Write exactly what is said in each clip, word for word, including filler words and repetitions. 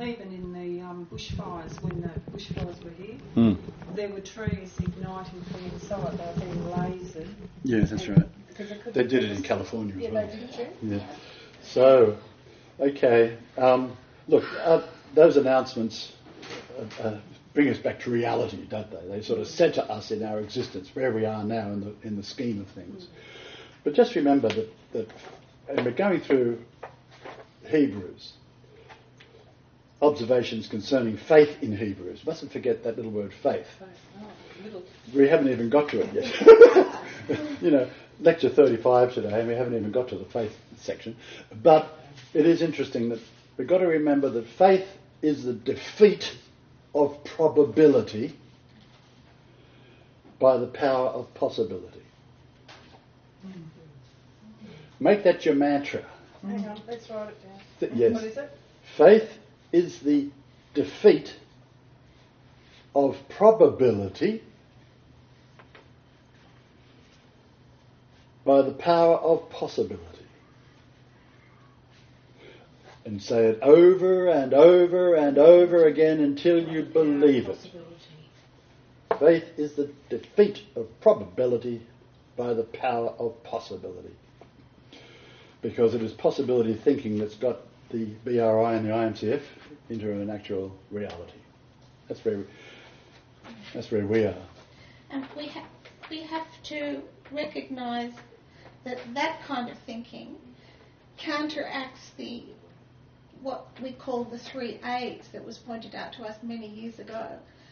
even in the um, bushfires, when the bushfires were here, mm. there were trees igniting from inside. They were being lasered. Yeah, that's right. They did it in California as well. Yeah, they did too. Yeah. So, okay. Um, look, uh, those announcements uh, uh, bring us back to reality, don't they? They sort of centre us in our existence, where we are now in the in the scheme of things. Mm. But just remember that, that, and we're going through Hebrews, observations concerning faith in Hebrews. Mustn't forget that little word, faith. We haven't even got to it yet. You know, lecture thirty-five today, and we haven't even got to the faith section. But it is interesting that we've got to remember that faith is the defeat of probability by the power of possibility. Make that your mantra. Hang on, let's write it down. Th- yes. What is it? Faith is the defeat of probability by the power of possibility. And say it over and over and over again until you believe it. Faith is the defeat of probability by the power of possibility. Because it is possibility thinking that's got the B R I and the I M C F into an actual reality. That's where we, that's where we are. And we have we have to recognise that that kind of thinking counteracts the what we call the three A's that was pointed out to us many years ago.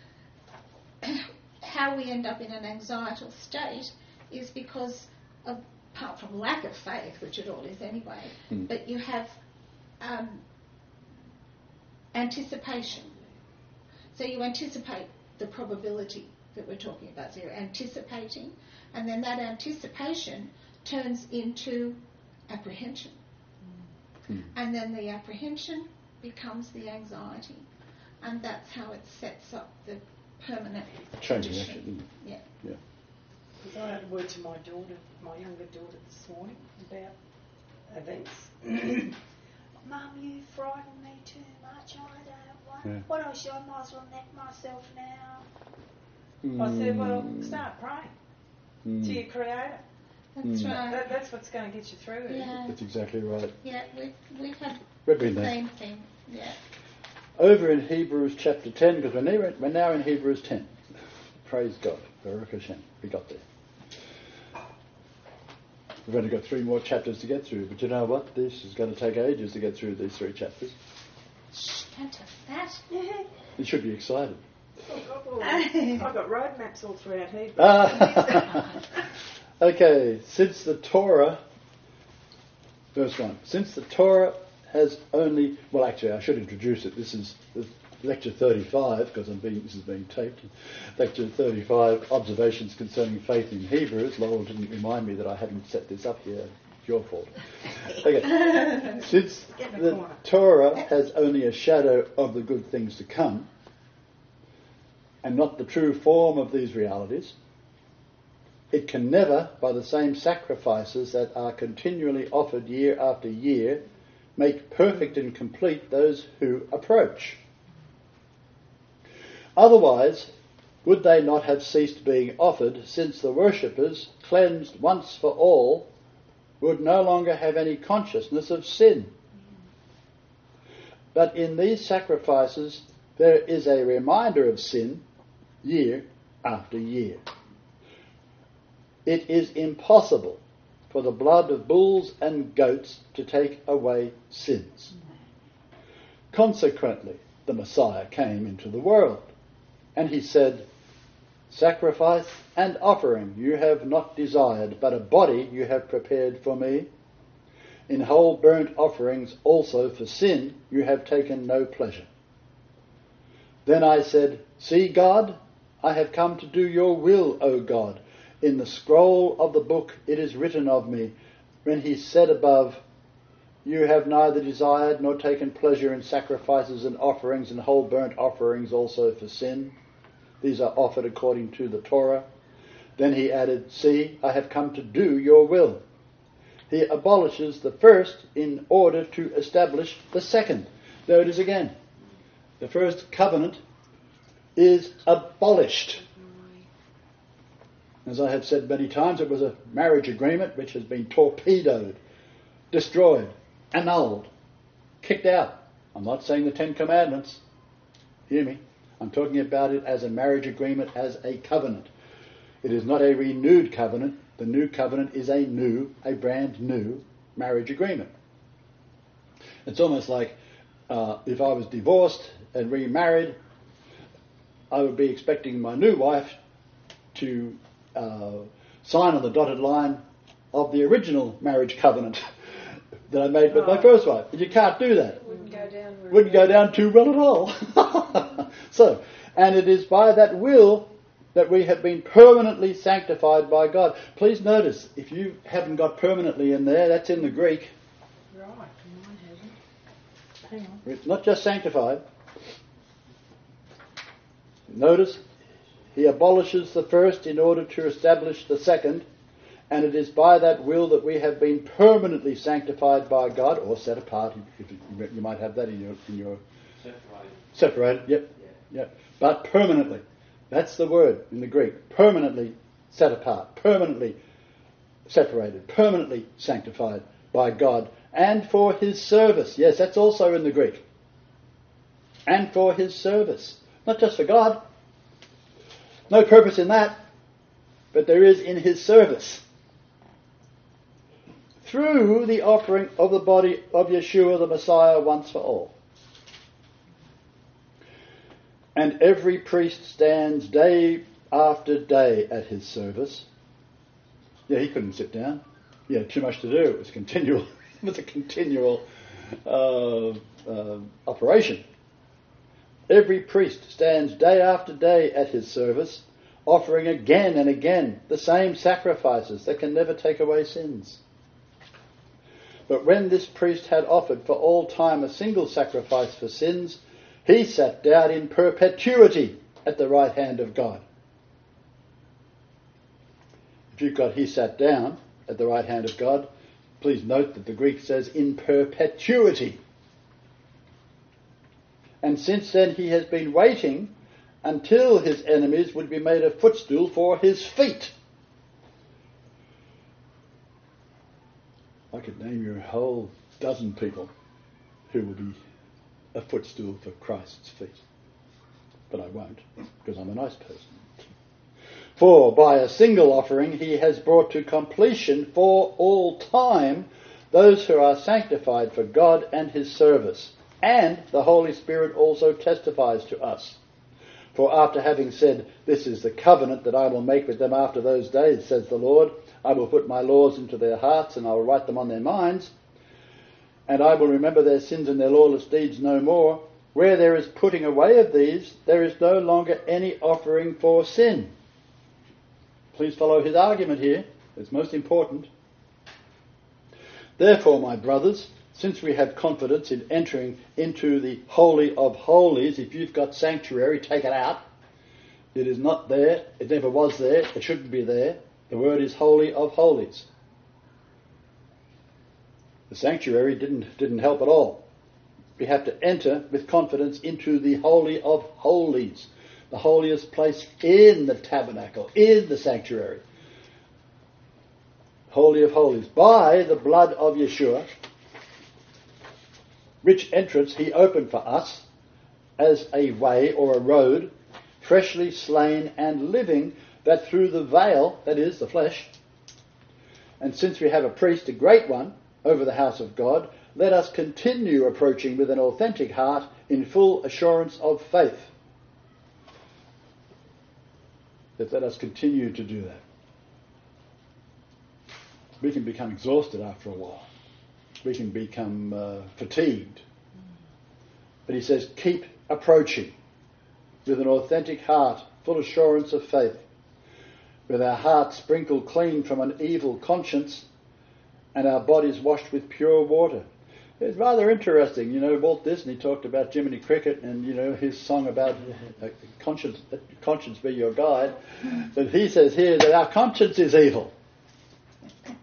How we end up in an anxietal state is because of, apart from lack of faith, which it all is anyway, mm. but you have um, anticipation. So you anticipate the probability that we're talking about. So you're anticipating, and then that anticipation turns into apprehension. Mm. And then the apprehension becomes the anxiety. And that's how it sets up the permanent condition. Yeah. Yeah. Because I had a word to my daughter, my younger daughter this morning about events. Mum, you frighten me too much. I don't want. Yeah. What else? I might as well neck myself now. Mm. I said, well, start praying mm. to your Creator. That's mm. right. That, that's what's going to get you through it. Yeah. That's exactly right. Yeah, we've, we've had We've the been there. same thing. Yeah. Over in Hebrews chapter ten, because we're, near, we're now in Hebrews ten. Praise God. Baruch Hashem. We got there. We've only got three more chapters to get through, but you know what? This is going to take ages to get through these three chapters. Shh, don't tell us that. You should be excited. Oh, I've got road maps all throughout here. Ah. Okay, since the Torah, verse one, since the Torah has only, well actually I should introduce it, this is lecture thirty-five, because I'm being, this is being taped, lecture thirty-five, observations concerning faith in Hebrews. Lowell didn't remind me that I hadn't set this up here, it's your fault. Okay, since the Torah has only a shadow of the good things to come, and not the true form of these realities, it can never, by the same sacrifices that are continually offered year after year, make perfect and complete those who approach. Otherwise, would they not have ceased being offered, since the worshippers, cleansed once for all, would no longer have any consciousness of sin? But in these sacrifices there is a reminder of sin year after year. It is impossible for the blood of bulls and goats to take away sins. Consequently, the Messiah came into the world, and he said, "Sacrifice and offering you have not desired, but a body you have prepared for me. In whole burnt offerings also for sin you have taken no pleasure." Then I said, "See, God, I have come to do your will, O God. In the scroll of the book it is written of me." When he said above, "You have neither desired nor taken pleasure in sacrifices and offerings and whole burnt offerings also for sin. These are offered according to the Torah." Then he added, "See, I have come to do your will." He abolishes the first in order to establish the second. There it is again. the first covenant is abolished. As I have said many times, it was a marriage agreement which has been torpedoed, destroyed, annulled, kicked out. I'm not saying the Ten Commandments. Hear me. I'm talking about it as a marriage agreement, as a covenant. It is not a renewed covenant. The new covenant is a new, a brand new marriage agreement. It's almost like uh, if I was divorced and remarried, I would be expecting my new wife to uh, sign on the dotted line of the original marriage covenant that I made with my first wife. And you can't do that. Wouldn't go down. very Wouldn't go well. down too well at all. So, and it is by that will that we have been permanently sanctified by God. Please notice, if you haven't got permanently in there, that's in the Greek. Right, mine hasn't. Hang on. It's not just sanctified. Notice, he abolishes the first in order to establish the second, and it is by that will that we have been permanently sanctified by God, or set apart. If you, you might have that in your in your Separated. separated. Yep, yep. But permanently, that's the word in the Greek. Permanently set apart, permanently separated, permanently sanctified by God, and for His service. Yes, that's also in the Greek. And for His service. Not just for God. No purpose in that. But there is in His service. Through the offering of the body of Yeshua the Messiah once for all. And every priest stands day after day at his service. Yeah, he couldn't sit down. He had too much to do. It was continual. It was a continual uh, uh, operation. Every priest stands day after day at his service, offering again and again the same sacrifices that can never take away sins. But when this priest had offered for all time a single sacrifice for sins, he sat down in perpetuity at the right hand of God. If you've got he sat down at the right hand of God, please note that the Greek says in perpetuity. And since then he has been waiting until his enemies would be made a footstool for his feet. I could name you a whole dozen people who will be a footstool for Christ's feet. But I won't, because I'm a nice person. For by a single offering he has brought to completion for all time those who are sanctified for God and his service. And the Holy Spirit also testifies to us. For after having said, "This is the covenant that I will make with them after those days, says the Lord, I will put my laws into their hearts and I will write them on their minds, and I will remember their sins and their lawless deeds no more. Where there is putting away of these, there is no longer any offering for sin." Please follow his argument here. It's most important. Therefore, my brothers, since we have confidence in entering into the Holy of Holies, if you've got sanctuary, take it out. It is not there. It never was there. It shouldn't be there. The word is Holy of Holies. The sanctuary didn't, didn't help at all. We have to enter with confidence into the Holy of Holies, the holiest place in the tabernacle, in the sanctuary. Holy of Holies, by the blood of Yeshua, which entrance he opened for us as a way or a road, freshly slain and living, that through the veil, that is, the flesh, and since we have a priest, a great one, over the house of God, let us continue approaching with an authentic heart in full assurance of faith. That let us continue to do that. We can become exhausted after a while. We can become uh, fatigued. But he says, keep approaching with an authentic heart, full assurance of faith, with our hearts sprinkled clean from an evil conscience and our bodies washed with pure water. It's rather interesting, you know, Walt Disney talked about Jiminy Cricket and, you know, his song about uh, conscience, uh, conscience be your guide. But he says here that our conscience is evil.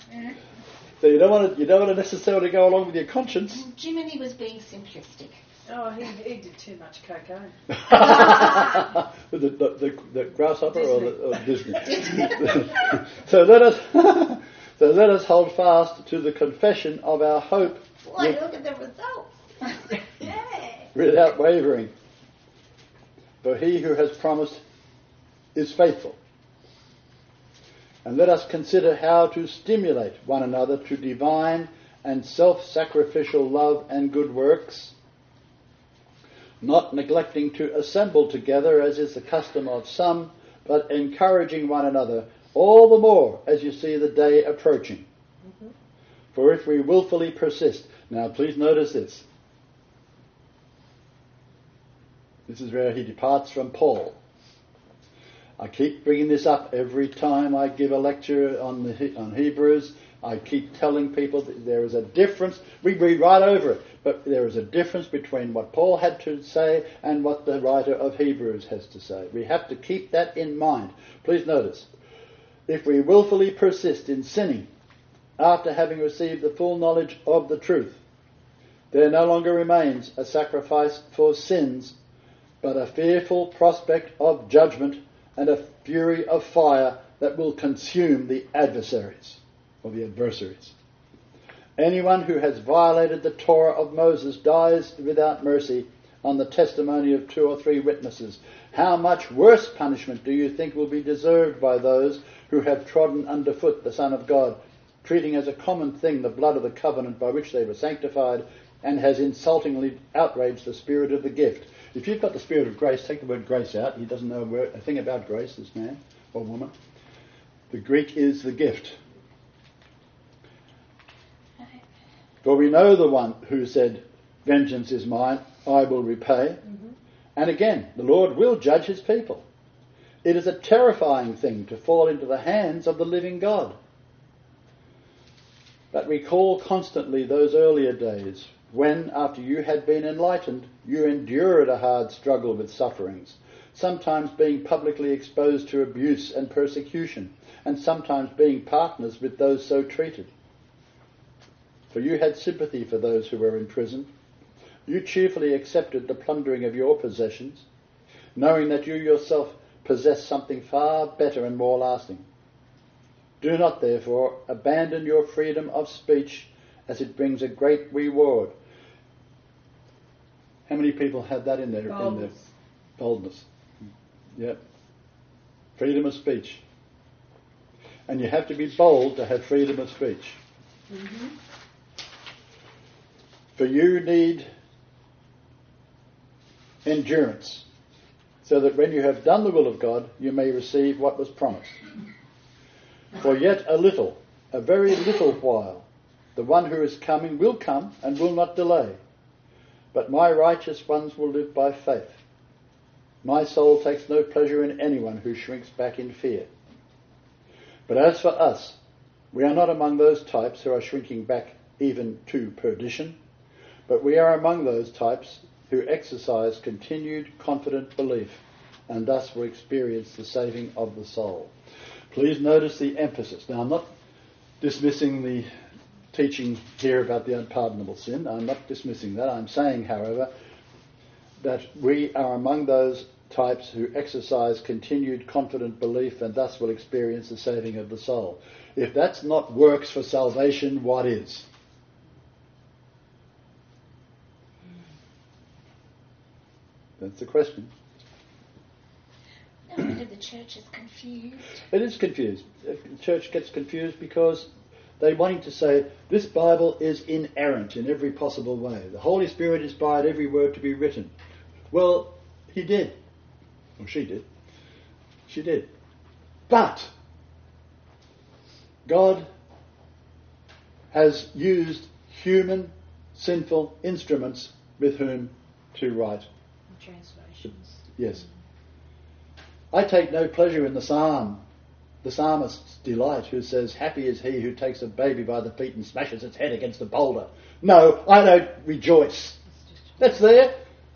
So you don't want to, you don't want to necessarily go along with your conscience. Jiminy was being simplistic. Oh, he, he did too much cocaine. the, the, the, the grasshopper Disney. or, the, or Disney? so let us so let us hold fast to the confession of our hope Boy, with- look at the results. Yeah. without wavering. For he who has promised is faithful. And let us consider how to stimulate one another to divine and self-sacrificial love and good works, not neglecting to assemble together as is the custom of some, but encouraging one another all the more as you see the day approaching. Mm-hmm. For if we willfully persist... Now please notice this. This is where he departs from Paul. I keep bringing this up every time I give a lecture on the on Hebrews. I keep telling people that there is a difference. We read right over it, but there is a difference between what Paul had to say and what the writer of Hebrews has to say. We have to keep that in mind. Please notice, if we willfully persist in sinning after having received the full knowledge of the truth, there no longer remains a sacrifice for sins, but a fearful prospect of judgment and a fury of fire that will consume the adversaries, or the adversaries. Anyone who has violated the Torah of Moses dies without mercy on the testimony of two or three witnesses. How much worse punishment do you think will be deserved by those who have trodden underfoot the Son of God, treating as a common thing the blood of the covenant by which they were sanctified, and has insultingly outraged the spirit of the gift? If you've got the spirit of grace, take the word grace out. He doesn't know a, word, a thing about grace, this man or woman. The Greek is the gift. For we know the one who said, vengeance is mine, I will repay. Mm-hmm. And again, the Lord will judge his people. It is a terrifying thing to fall into the hands of the living God. But recall constantly those earlier days when, after you had been enlightened, you endured a hard struggle with sufferings, sometimes being publicly exposed to abuse and persecution, and sometimes being partners with those so treated. For you had sympathy for those who were in prison. You cheerfully accepted the plundering of your possessions, knowing that you yourself possess something far better and more lasting. Do not, therefore, abandon your freedom of speech, as it brings a great reward. How many people have that in their boldness? In their boldness. Yep. Freedom of speech. And you have to be bold to have freedom of speech. Mm-hmm. For you need endurance, so that when you have done the will of God, you may receive what was promised. For yet a little, a very little while, the one who is coming will come and will not delay. But my righteous ones will live by faith. My soul takes no pleasure in anyone who shrinks back in fear. But as for us, we are not among those types who are shrinking back even to perdition, but we are among those types who exercise continued confident belief, and thus will experience the saving of the soul. Please notice the emphasis. Now, I'm not dismissing the teaching here about the unpardonable sin. I'm not dismissing that. I'm saying, however, that we are among those types who exercise continued confident belief and thus will experience the saving of the soul. If that's not works for salvation, what is? That's the question. No wonder the church is confused. It is confused. The church gets confused because they're wanting to say this Bible is inerrant in every possible way. The Holy Spirit inspired every word to be written. Well, he did. Or she did. She did. But God has used human, sinful instruments with whom to write. Translations. Yes. I take no pleasure in the psalm, the psalmist's delight, who says, happy is he who takes a baby by the feet and smashes its head against a boulder. No, I don't rejoice. That's there.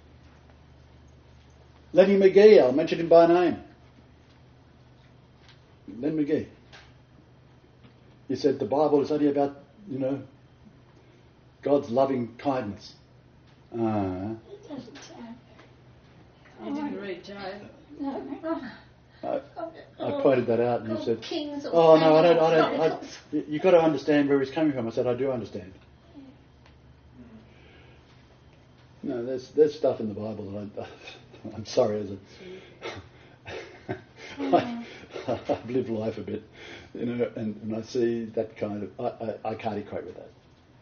Lenny McGee, I'll mention him by name. Len McGee. He said the Bible is only about, you know, God's loving kindness. Uh, Sorry, Joe. No. I, Oh, I pointed that out, and you oh, said, Kings or "Oh no, I don't. I Samuel don't. I, Chronicles. you've got to understand where he's coming from." I said, "I do understand." No, there's there's stuff in the Bible that I, I'm sorry, as a I, I've lived life a bit, you know, and, and I see that kind of I, I, I can't equate with that.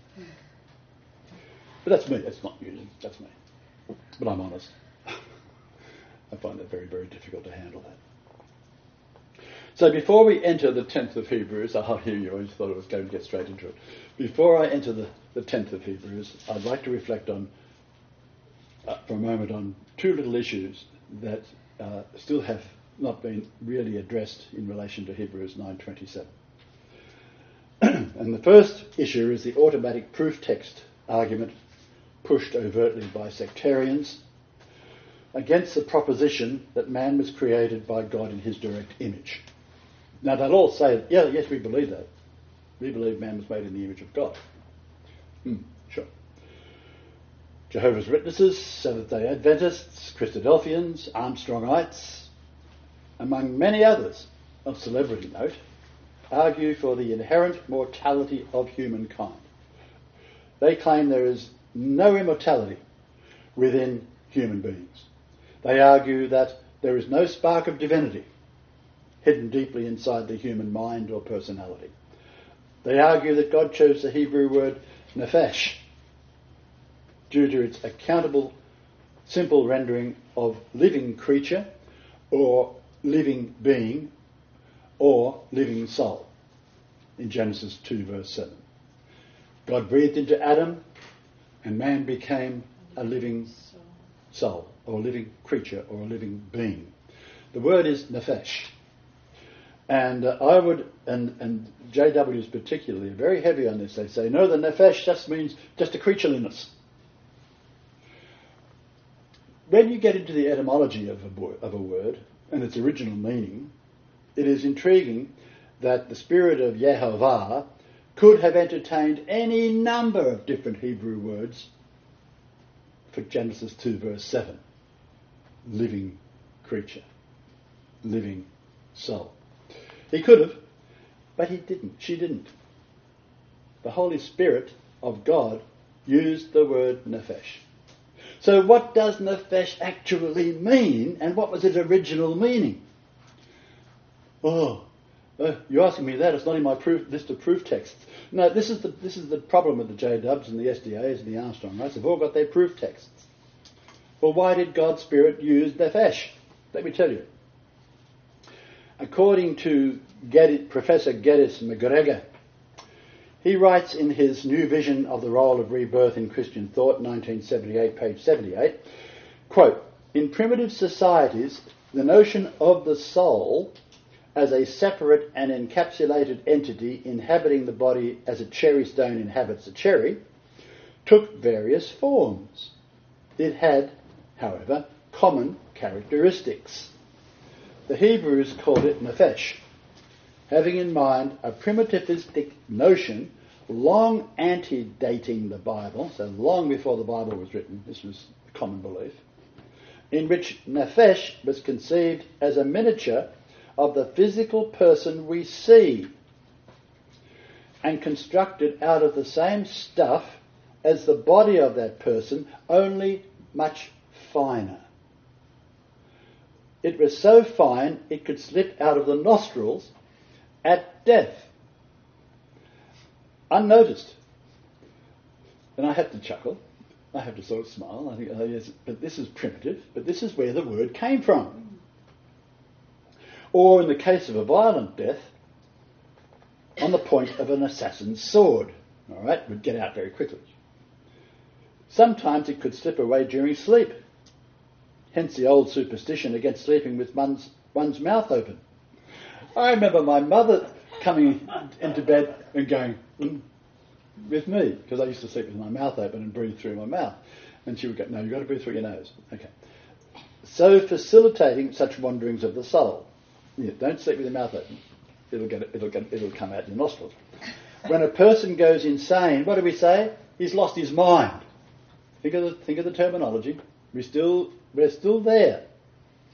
But that's me. That's not you. That's me. But I'm honest. I find that very, very difficult to handle that. So before we enter the tenth of Hebrews, I'll hear you, I just thought I was going to get straight into it. Before I enter the, the tenth of Hebrews, I'd like to reflect on, uh, for a moment, on two little issues that uh, still have not been really addressed in relation to Hebrews nine twenty-seven. And the first issue is the automatic proof text argument pushed overtly by sectarians against the proposition that man was created by God in his direct image. Now they'll all say, yeah, yes, we believe that. We believe man was made in the image of God. Hmm, sure. Jehovah's Witnesses, Seventh-day Adventists, Christadelphians, Armstrongites, among many others of celebrity note, argue for the inherent mortality of humankind. They claim there is no immortality within human beings. They argue that there is no spark of divinity hidden deeply inside the human mind or personality. They argue that God chose the Hebrew word nephesh due to its accountable, simple rendering of living creature or living being or living soul in Genesis two verse seven. God breathed into Adam and man became a living soul or a living creature or a living being. The word is nephesh. And uh, I would, and, and J Ws particularly, are very heavy on this. They say, no, the nephesh just means just a creatureliness. When you get into the etymology of a, bo- of a word and its original meaning, it is intriguing that the spirit of Yehovah could have entertained any number of different Hebrew words for Genesis two verse seven. Living creature. Living soul. He could have, but he didn't. She didn't. The Holy Spirit of God used the word nephesh. So what does nephesh actually mean, and what was its original meaning? Oh, uh, you're asking me that. It's not in my proof, list of proof texts. No, this is the this is the problem with the J Dubs and the S D As and the Armstrongites. They've all got their proof texts. Well, why did God's Spirit use nephesh? Let me tell you. According to Geddes, Professor Geddes McGregor, he writes in his New Vision of the Role of Rebirth in Christian Thought, nineteen seventy-eight, page seventy-eight, quote, in primitive societies, the notion of the soul as a separate and encapsulated entity inhabiting the body as a cherry stone inhabits a cherry took various forms. It had, however, common characteristics. The Hebrews called it nephesh, having in mind a primitivistic notion long antedating the Bible, so long before the Bible was written, this was a common belief, in which nephesh was conceived as a miniature of the physical person we see and constructed out of the same stuff as the body of that person, only much finer. It was so fine it could slip out of the nostrils at death, unnoticed. And I had to chuckle. I had to sort of smile. I think, oh yes, but this is primitive. But this is where the word came from. Or in the case of a violent death, on the point of an assassin's sword. All right, would get out very quickly. Sometimes it could slip away during sleep. Hence the old superstition against sleeping with one's, one's mouth open. I remember my mother coming into bed and going mm, with me, because I used to sleep with my mouth open and breathe through my mouth. And she would go, no, you've got to breathe through your nose. Okay. So facilitating such wanderings of the soul. Yeah, don't sleep with your mouth open. It'll get, it'll get, it'll come out your nostrils. When a person goes insane, what do we say? He's lost his mind. Think of the, think of the terminology. We still, we're still there.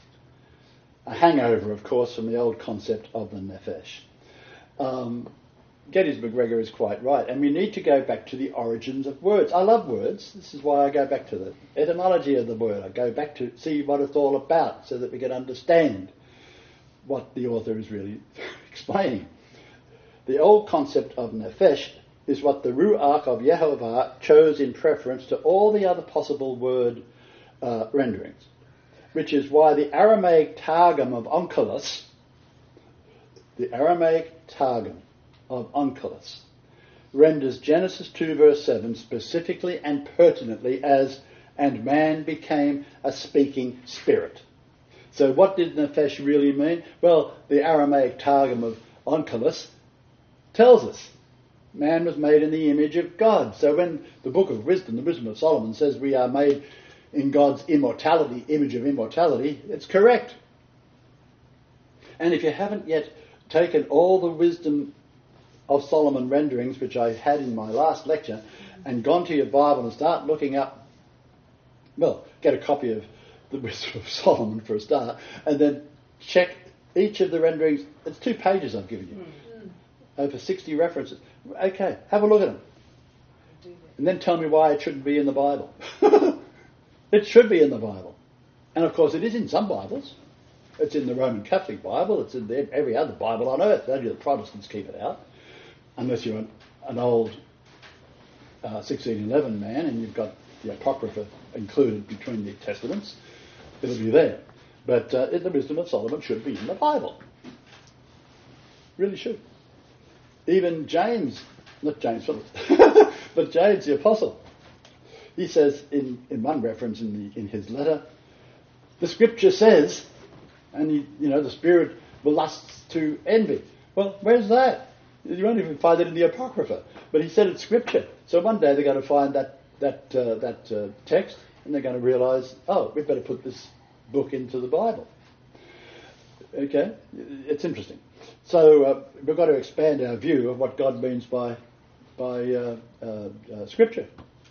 a hangover, of course, from the old concept of the nephesh. Um, Gettysburg Gregor is quite right, and we need to go back to the origins of words. I love words. This is why I go back to the etymology of the word. I go back to see what it's all about so that we can understand what the author is really explaining. The old concept of nephesh is what the Ruach of Yehovah chose in preference to all the other possible word uh, renderings, which is why the Aramaic Targum of Onkelos, the Aramaic Targum of Onkelos, renders Genesis two verse seven specifically and pertinently as, and man became a speaking spirit. So what did nephesh really mean? Well, the Aramaic Targum of Onkelos tells us man was made in the image of God. So when the Book of Wisdom, the Wisdom of Solomon, says we are made in God's immortality, image of immortality, it's correct. And if you haven't yet taken all the Wisdom of Solomon renderings, which I had in my last lecture, and gone to your Bible and start looking up, well, get a copy of the Wisdom of Solomon for a start, and then check each of the renderings. It's two pages I've given you. Mm. Over sixty references. Okay, have a look at them. And then tell me why it shouldn't be in the Bible. It should be in the Bible. And of course it is in some Bibles. It's in the Roman Catholic Bible. It's in every other Bible on earth. Only the Protestants keep it out. Unless you're an, an old uh, sixteen eleven man and you've got the Apocrypha included between the Testaments, it'll be there. But uh, the Wisdom of Solomon should be in the Bible. Really should. Even James, not James Phillips, but James the Apostle, he says in, in one reference in the in his letter, the Scripture says, and he, you know, the Spirit will lust to envy. Well, where's that? You won't even find it in the Apocrypha. But he said it's Scripture. So one day they're going to find that that uh, that uh, text, and they're going to realise, oh, we've better put this book into the Bible. Okay, it's interesting. So uh, we've got to expand our view of what God means by by uh, uh, uh, Scripture.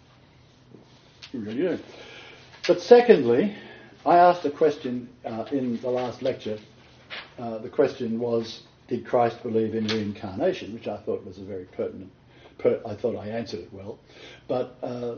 We really do. But secondly, I asked a question uh, in the last lecture. Uh, the question was, did Christ believe in reincarnation? Which I thought was a very pertinent. Per- I thought I answered it well. But uh,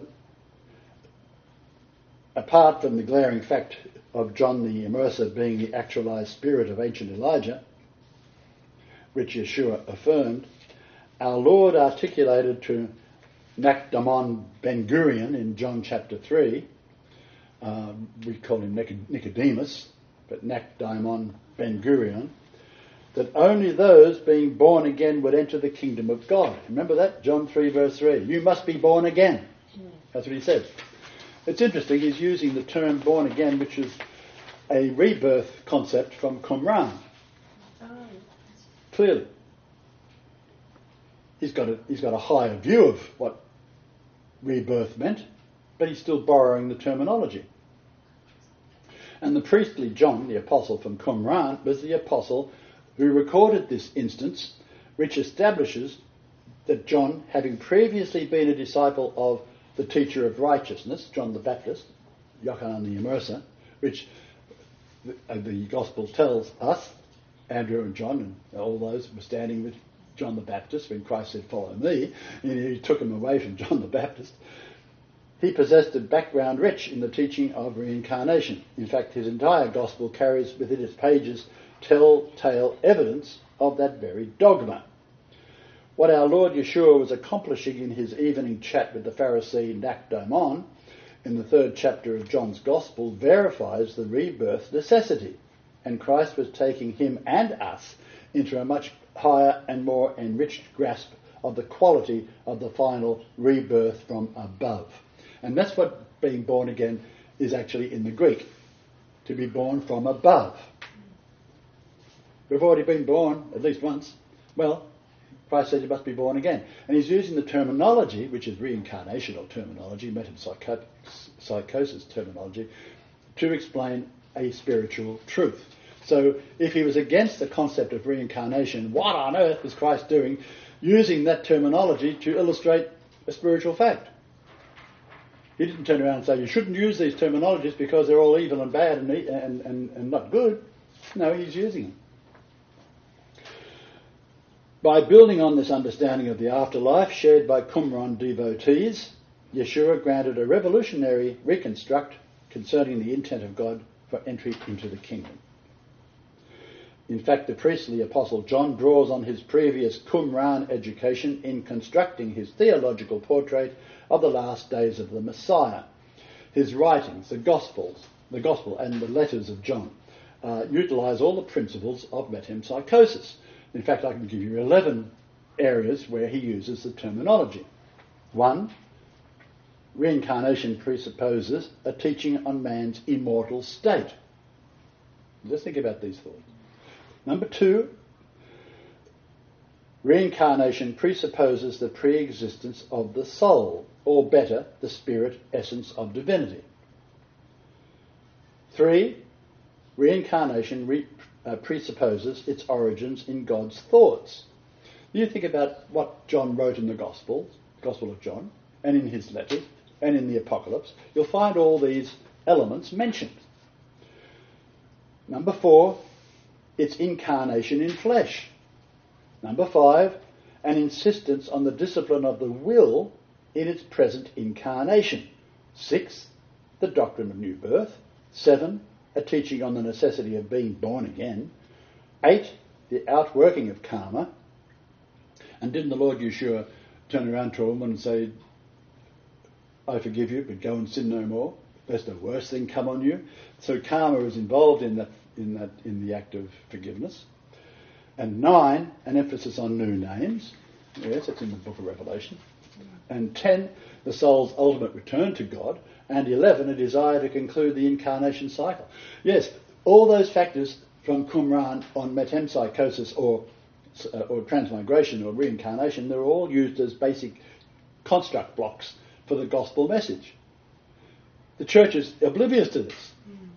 apart from the glaring fact of John the Immerser being the actualized spirit of ancient Elijah, which Yeshua affirmed, our Lord articulated to Nakdamon Ben Gurion in John chapter three, um, we call him Nicodemus, but Nakdamon Ben Gurion, that only those being born again would enter the kingdom of God. Remember that? John three verse three. You must be born again. That's what he says. It's interesting, he's using the term born again, which is a rebirth concept from Qumran. Oh. Clearly. He's got a, he's got a higher view of what rebirth meant, but he's still borrowing the terminology. And the priestly John, the apostle from Qumran, was the apostle who recorded this instance, which establishes that John, having previously been a disciple of the teacher of righteousness, John the Baptist, Yochanan the Immerser, which the, uh, the Gospel tells us, Andrew and John and all those were standing with John the Baptist when Christ said, follow me, and he took him away from John the Baptist. He possessed a background rich in the teaching of reincarnation. In fact, his entire Gospel carries within its pages telltale evidence of that very dogma. What our Lord Yeshua was accomplishing in his evening chat with the Pharisee Nakdamon in the third chapter of John's Gospel verifies the rebirth necessity, and Christ was taking him and us into a much higher and more enriched grasp of the quality of the final rebirth from above. And that's what being born again is actually in the Greek, to be born from above. We've already been born at least once. Well, Christ said you must be born again. And he's using the terminology, which is reincarnational terminology, metempsychosis terminology, to explain a spiritual truth. So if he was against the concept of reincarnation, what on earth was Christ doing using that terminology to illustrate a spiritual fact? He didn't turn around and say, you shouldn't use these terminologies because they're all evil and bad and, and, and, and not good. No, he's using them. By building on this understanding of the afterlife shared by Qumran devotees, Yeshua granted a revolutionary reconstruct concerning the intent of God for entry into the kingdom. In fact, the priestly apostle John draws on his previous Qumran education in constructing his theological portrait of the last days of the Messiah. His writings, the Gospels, the Gospel and the letters of John, uh, utilise all the principles of metempsychosis. In fact, I can give you eleven areas where he uses the terminology. One, reincarnation presupposes a teaching on man's immortal state. Just think about these thoughts. Number two, reincarnation presupposes the pre-existence of the soul, or better, the spirit essence of divinity. Three, reincarnation re- uh, presupposes its origins in God's thoughts. You think about what John wrote in the Gospels, Gospel of John, and in his letters, and in the Apocalypse, you'll find all these elements mentioned. Number four, its incarnation in flesh. Number five, an insistence on the discipline of the will in its present incarnation. Six, the doctrine of new birth. Seven, a teaching on the necessity of being born again. Eight, the outworking of karma. And didn't the Lord Yeshua turn around to a woman and say, I forgive you, but go and sin no more, lest the worst thing come on you? So karma is involved in that, in that, in the act of forgiveness. And nine, an emphasis on new names. Yes, it's in the book of Revelation. And ten, the soul's ultimate return to God. And eleven, a desire to conclude the incarnation cycle. Yes, all those factors from Qumran on metempsychosis or, uh, or transmigration or reincarnation, they're all used as basic construct blocks for the gospel message. The church is oblivious to this.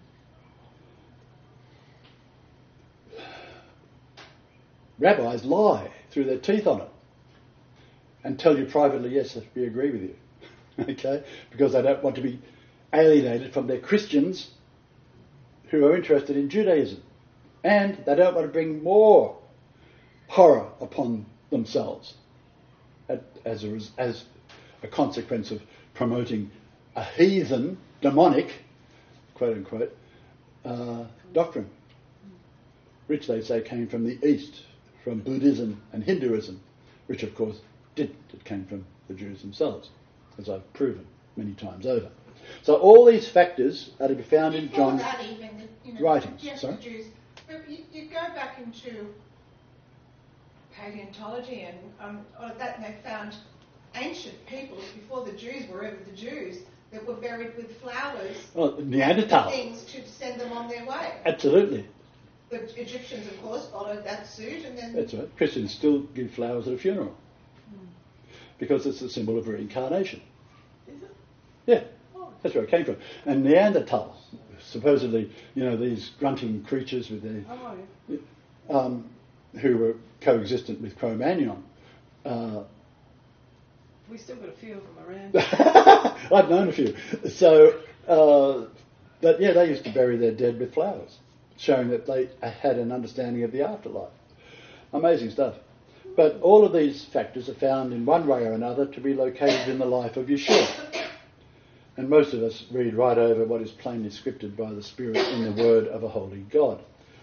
Mm. Rabbis lie through their teeth on it and tell you privately, yes, we agree with you. Okay? Because they don't want to be alienated from their Christians who are interested in Judaism. And they don't want to bring more horror upon themselves as a, as a consequence of promoting a heathen, demonic, quote unquote, uh, doctrine, which they say came from the East, from Buddhism and Hinduism, which of course did, it came from the Jews themselves, as I've proven many times over. So all these factors are to be found in Before John's that even, the, you know, writings. Yes, Sorry? the Jews. But you, you go back into paleontology and um, all of that, and they found ancient peoples before the Jews were ever the Jews that were buried with flowers. Well, Neanderthal. Things to send them on their way. Absolutely. The Egyptians, of course, followed that suit, and then That's right. Christians still give flowers at a funeral because it's a symbol of reincarnation. Is it? Yeah, that's where it came from. And Neanderthal, supposedly, you know, these grunting creatures with their, Oh, yeah. um, who were coexistent with Cro-Magnon. Uh, We still got a few of them around. I've known a few. So, uh, but yeah, they used to bury their dead with flowers, showing that they had an understanding of the afterlife. Amazing stuff. But all of these factors are found in one way or another to be located in the life of Yeshua. And most of us read right over what is plainly scripted by the Spirit in the word of a holy God.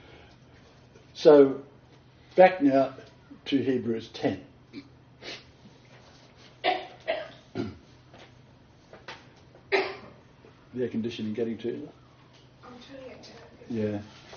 So, back now to Hebrews ten. The air conditioning getting to you? I'm turning it down. Yeah.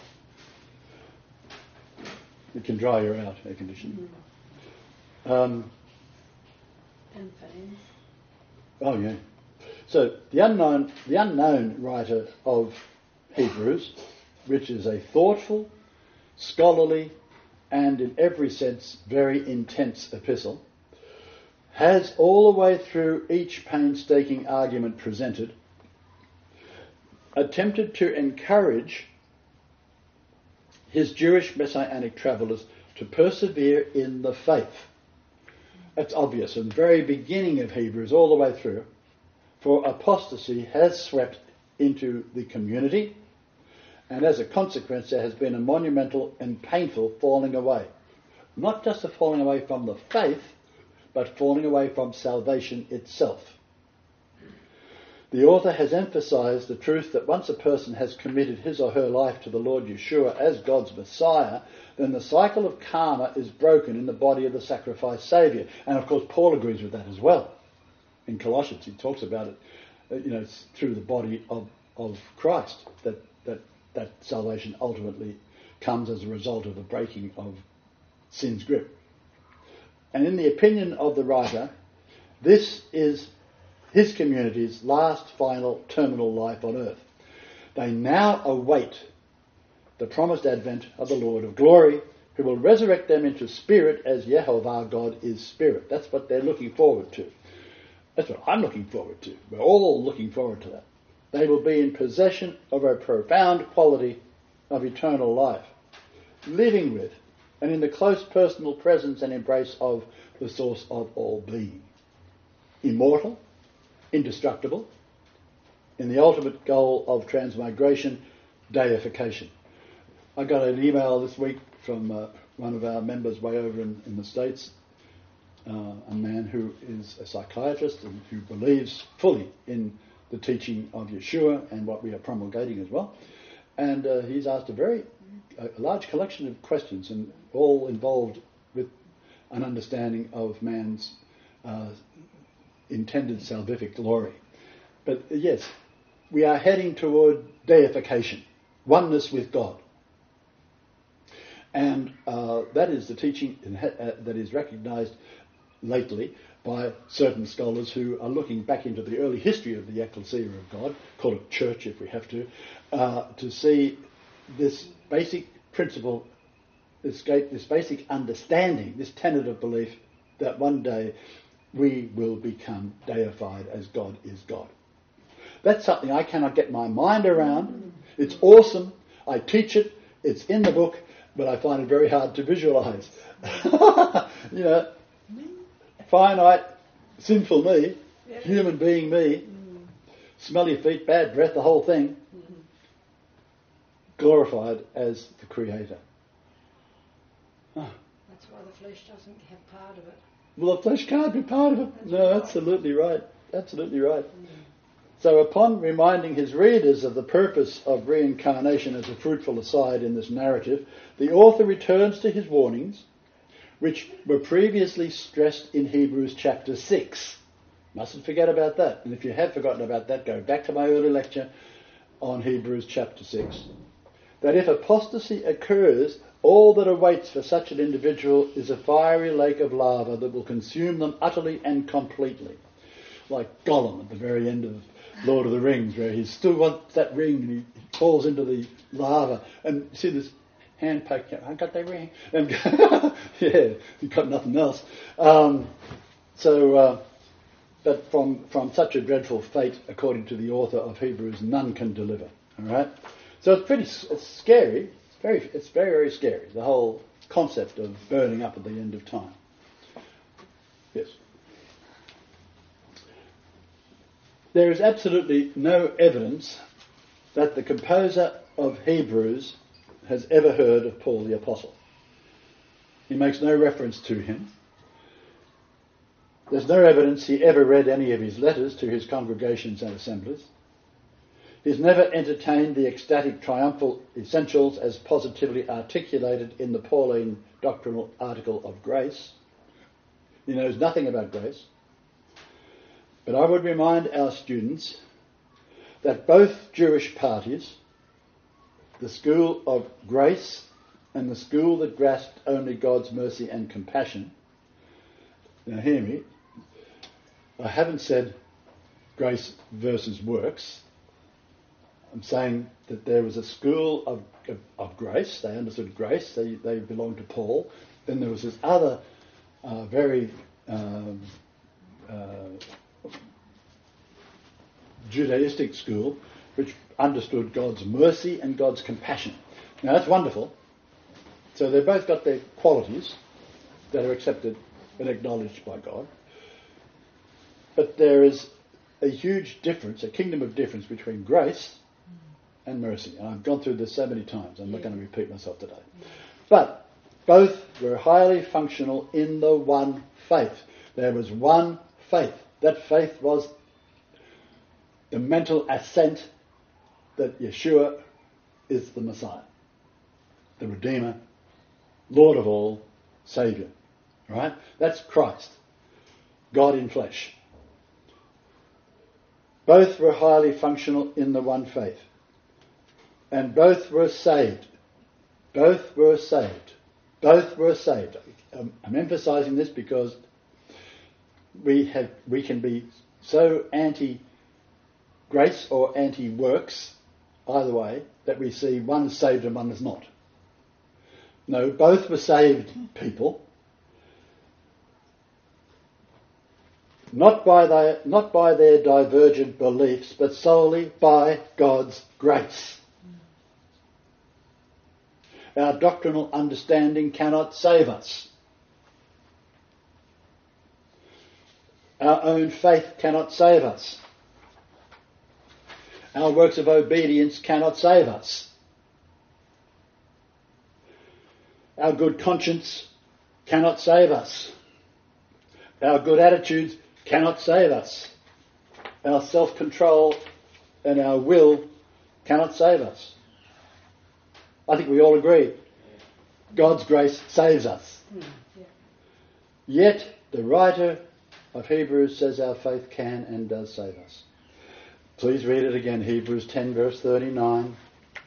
It can dry you out, air conditioning. Um, And fans. oh yeah. So the unknown, the unknown writer of Hebrews, which is a thoughtful, scholarly, and in every sense very intense epistle, has all the way through each painstaking argument presented attempted to encourage his Jewish Messianic travellers to persevere in the faith. That's obvious from the very beginning of Hebrews all the way through, for apostasy has swept into the community And as a consequence, there has been a monumental and painful falling away. Not just a falling away from the faith, but falling away from salvation itself. The author has emphasized the truth that once a person has committed his or her life to the Lord Yeshua as God's Messiah, then the cycle of karma is broken in the body of the sacrificed Saviour. And of course, Paul agrees with that as well. In Colossians, he talks about it, you know, it's through the body of, of Christ that, that that salvation ultimately comes as a result of the breaking of sin's grip. And in the opinion of the writer, this is his community's last, final, terminal life on earth. They now await the promised advent of the Lord of glory, who will resurrect them into spirit as Yehovah God is spirit. That's what they're looking forward to. That's what I'm looking forward to. We're all looking forward to that. They will be in possession of a profound quality of eternal life, living with and in the close personal presence and embrace of the source of all being. Immortal, indestructible, in the ultimate goal of transmigration, deification. I got an email this week from uh, one of our members way over in, in the States, uh, a man who is a psychiatrist and who believes fully in the teaching of Yeshua and what we are promulgating as well. And uh, he's asked a very a large collection of questions, and all involved with an understanding of man's uh, intended salvific glory. But uh, yes, we are heading toward deification, oneness with God. And uh, that is the teaching in, uh, that is recognised lately by certain scholars who are looking back into the early history of the Ecclesia of God, call it church if we have to, uh, to see this basic principle, this, this basic understanding, this tenet of belief that one day we will become deified as God is God. That's something I cannot get my mind around. It's awesome. I teach it. It's in the book, but I find it very hard to visualise. You know, finite, sinful me, yeah. Human being me, mm. Smelly feet, bad breath, the whole thing, mm-hmm. Glorified as the Creator. Oh. That's why the flesh doesn't have part of it. Well, the flesh can't be part of it. That's no, right. absolutely right. Absolutely right. Mm. So upon reminding his readers of the purpose of reincarnation as a fruitful aside in this narrative, the author returns to his warnings, which were previously stressed in Hebrews chapter six. Mustn't forget about that. And if you have forgotten about that, go back to my early lecture on Hebrews chapter six. That if apostasy occurs, all that awaits for such an individual is a fiery lake of lava that will consume them utterly and completely. Like Gollum at the very end of Lord of the Rings, where he still wants that ring and he falls into the lava. And you see this hand poke, I got that ring. And yeah, you've got nothing else. Um, so, uh, but from, from such a dreadful fate, according to the author of Hebrews, none can deliver. All right? So it's pretty it's scary. It's very, it's very, very scary, the whole concept of burning up at the end of time. Yes. There is absolutely no evidence that the composer of Hebrews has ever heard of Paul the Apostle. He makes no reference to him. There's no evidence he ever read any of his letters to his congregations and assemblies. He's never entertained the ecstatic triumphal essentials as positively articulated in the Pauline doctrinal article of grace. He knows nothing about grace. But I would remind our students that both Jewish parties, the school of grace and the school that grasped only God's mercy and compassion, now hear me, I haven't said grace versus works. I'm saying that there was a school of, of, of grace. They understood grace. They, they belonged to Paul. Then there was this other uh, very um, uh, Judaistic school which understood God's mercy and God's compassion. Now that's wonderful. So they've both got their qualities that are accepted and acknowledged by God. But there is a huge difference, a kingdom of difference between grace and mercy. And I've gone through this so many times, I'm not going to repeat myself today. But both were highly functional in the one faith. There was one faith. That faith was the mental assent that Yeshua is the Messiah, the Redeemer, Lord of all, Saviour. Right? That's Christ, God in flesh. Both were highly functional in the one faith. And both were saved. Both were saved. Both were saved. I'm, I'm emphasising this because we have we can be so anti-grace or anti-works, either way, that we see one saved and one is not. No, both were saved people. Not by their, not by their divergent beliefs, but solely by God's grace. Our doctrinal understanding cannot save us. Our own faith cannot save us. Our works of obedience cannot save us. Our good conscience cannot save us. Our good attitudes cannot save us. Our self-control and our will cannot save us. I think we all agree. God's grace saves us. Mm, yeah. Yet the writer of Hebrews says our faith can and does save us. Please read it again, Hebrews ten verse thirty-nine.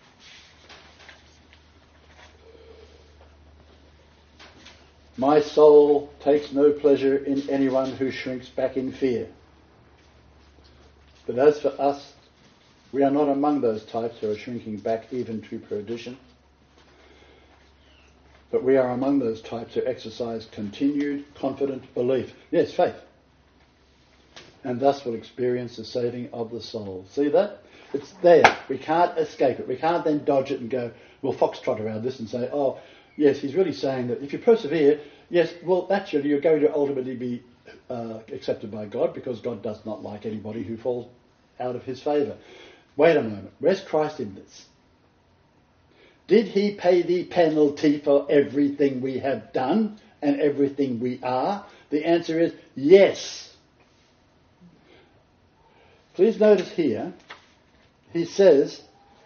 My soul takes no pleasure in anyone who shrinks back in fear. But as for us, we are not among those types who are shrinking back even to perdition. But we are among those types who exercise continued, confident belief. Yes, faith. And thus will experience the saving of the soul. See that? It's there. We can't escape it. We can't then dodge it and go, well, foxtrot around this and say, oh, yes, he's really saying that if you persevere, yes, well, actually you're going to ultimately be uh, accepted by God, because God does not like anybody who falls out of his favour. Wait a moment. Where's Christ in this? Did he pay the penalty for everything we have done and everything we are? The answer is yes. Please notice here, he says,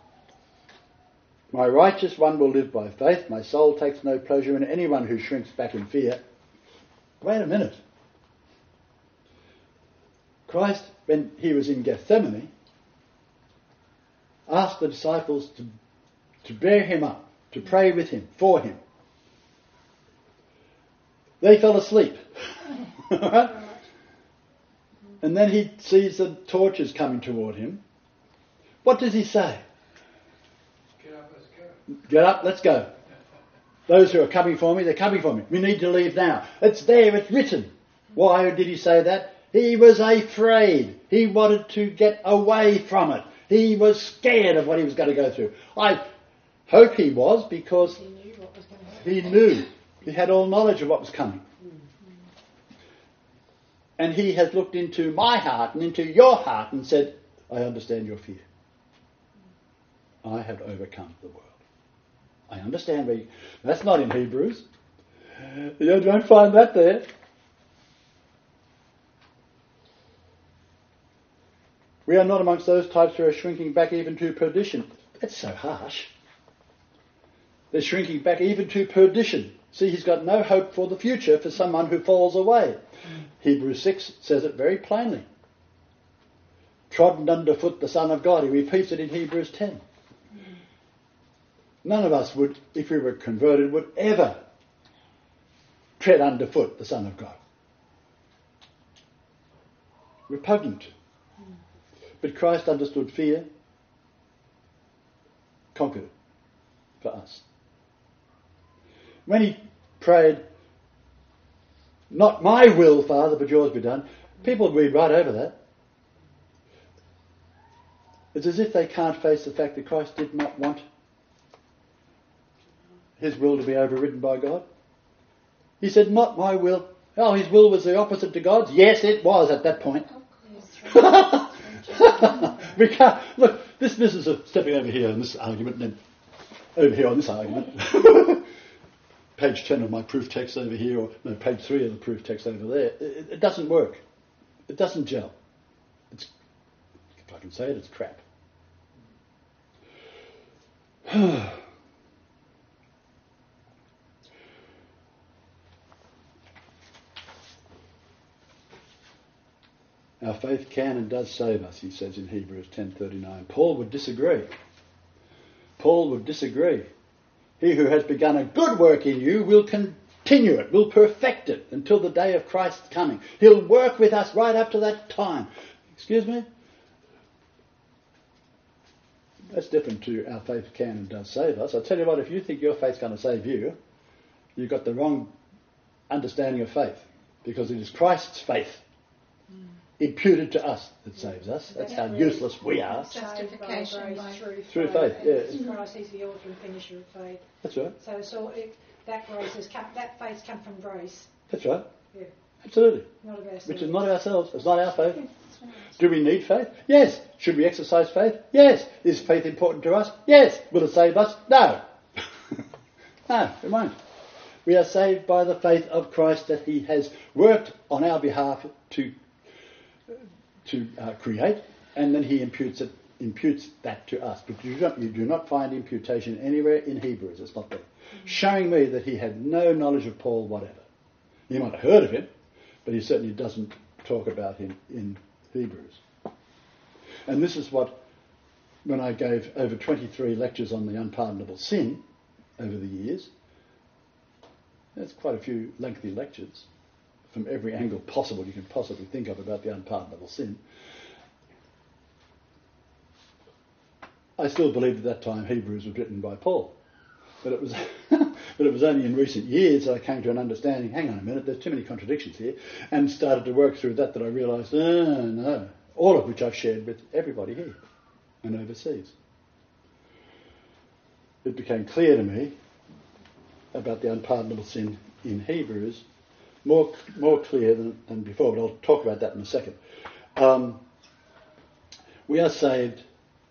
my righteous one will live by faith. My soul takes no pleasure in anyone who shrinks back in fear. Wait a minute. Christ, when he was in Gethsemane, asked the disciples to, to bear him up, to pray with him, for him. They fell asleep. And then he sees the torches coming toward him. What does he say? Get up, let's go. Those who are coming for me, they're coming for me. We need to leave now. It's there, it's written. Why did he say that? He was afraid. He wanted to get away from it. He was scared of what he was going to go through. I hope he was, because He knew what was going to happen. he knew. He had all knowledge of what was coming. And he has looked into my heart and into your heart and said, I understand your fear. I have overcome the world. I understand where you... That's not in Hebrews. You don't find that there. We are not amongst those types who are shrinking back even to perdition. That's so harsh. They're shrinking back even to perdition. See, he's got no hope for the future for someone who falls away. Mm. Hebrews six says it very plainly. Trodden underfoot the Son of God. He repeats it in Hebrews ten. Mm. None of us would, if we were converted, would ever tread underfoot the Son of God. Repugnant. Mm. But Christ understood fear, conquered it for us. When he prayed, not my will, Father, but yours be done, people read right over that. It's as if they can't face the fact that Christ did not want his will to be overridden by God. He said, not my will. Oh, his will was the opposite to God's? Yes, it was at that point. we can't, look, this business of stepping over here on this argument and then over here on this argument, page ten of my proof text over here, or no, page three of the proof text over there, it, it doesn't work. It doesn't gel. It's, if I can say it, it's crap. Our faith can and does save us, he says in Hebrews ten thirty-nine. Paul would disagree. Paul would disagree. He who has begun a good work in you will continue it, will perfect it until the day of Christ's coming. He'll work with us right up to that time. Excuse me? That's different to our faith can and does save us. I tell you what, if you think your faith's going to save you, you've got the wrong understanding of faith, because it is Christ's faith mm. imputed to us that saves us. That's how useless we are. Justification by through, through faith. Yes. Christ is the author and finisher of faith. That's right. So, so it, that grace has come. That faith's come from grace. That's right. Yeah. Absolutely. Not of ourselves. Which is not ourselves. It's not our faith. Do we need faith? Yes. Should we exercise faith? Yes. Is faith important to us? Yes. Will it save us? No. No, it won't. We are saved by the faith of Christ that he has worked on our behalf to to uh, create, and then he imputes it, imputes that to us. But you do, not, you do not find imputation anywhere in Hebrews. It's not there. Mm-hmm. Showing me that he had no knowledge of Paul whatever. You might have heard of him, but he certainly doesn't talk about him in Hebrews. And this is what, when I gave over twenty-three lectures on the unpardonable sin over the years, that's quite a few lengthy lectures from every angle possible you can possibly think of about the unpardonable sin. I still believed at that time Hebrews was written by Paul. But it was but it was only in recent years that I came to an understanding, hang on a minute, there's too many contradictions here, and started to work through that that I realised, oh, no, all of which I've shared with everybody here and overseas. It became clear to me about the unpardonable sin in Hebrews, more more clear than, than before, but I'll talk about that in a second. Um, we are saved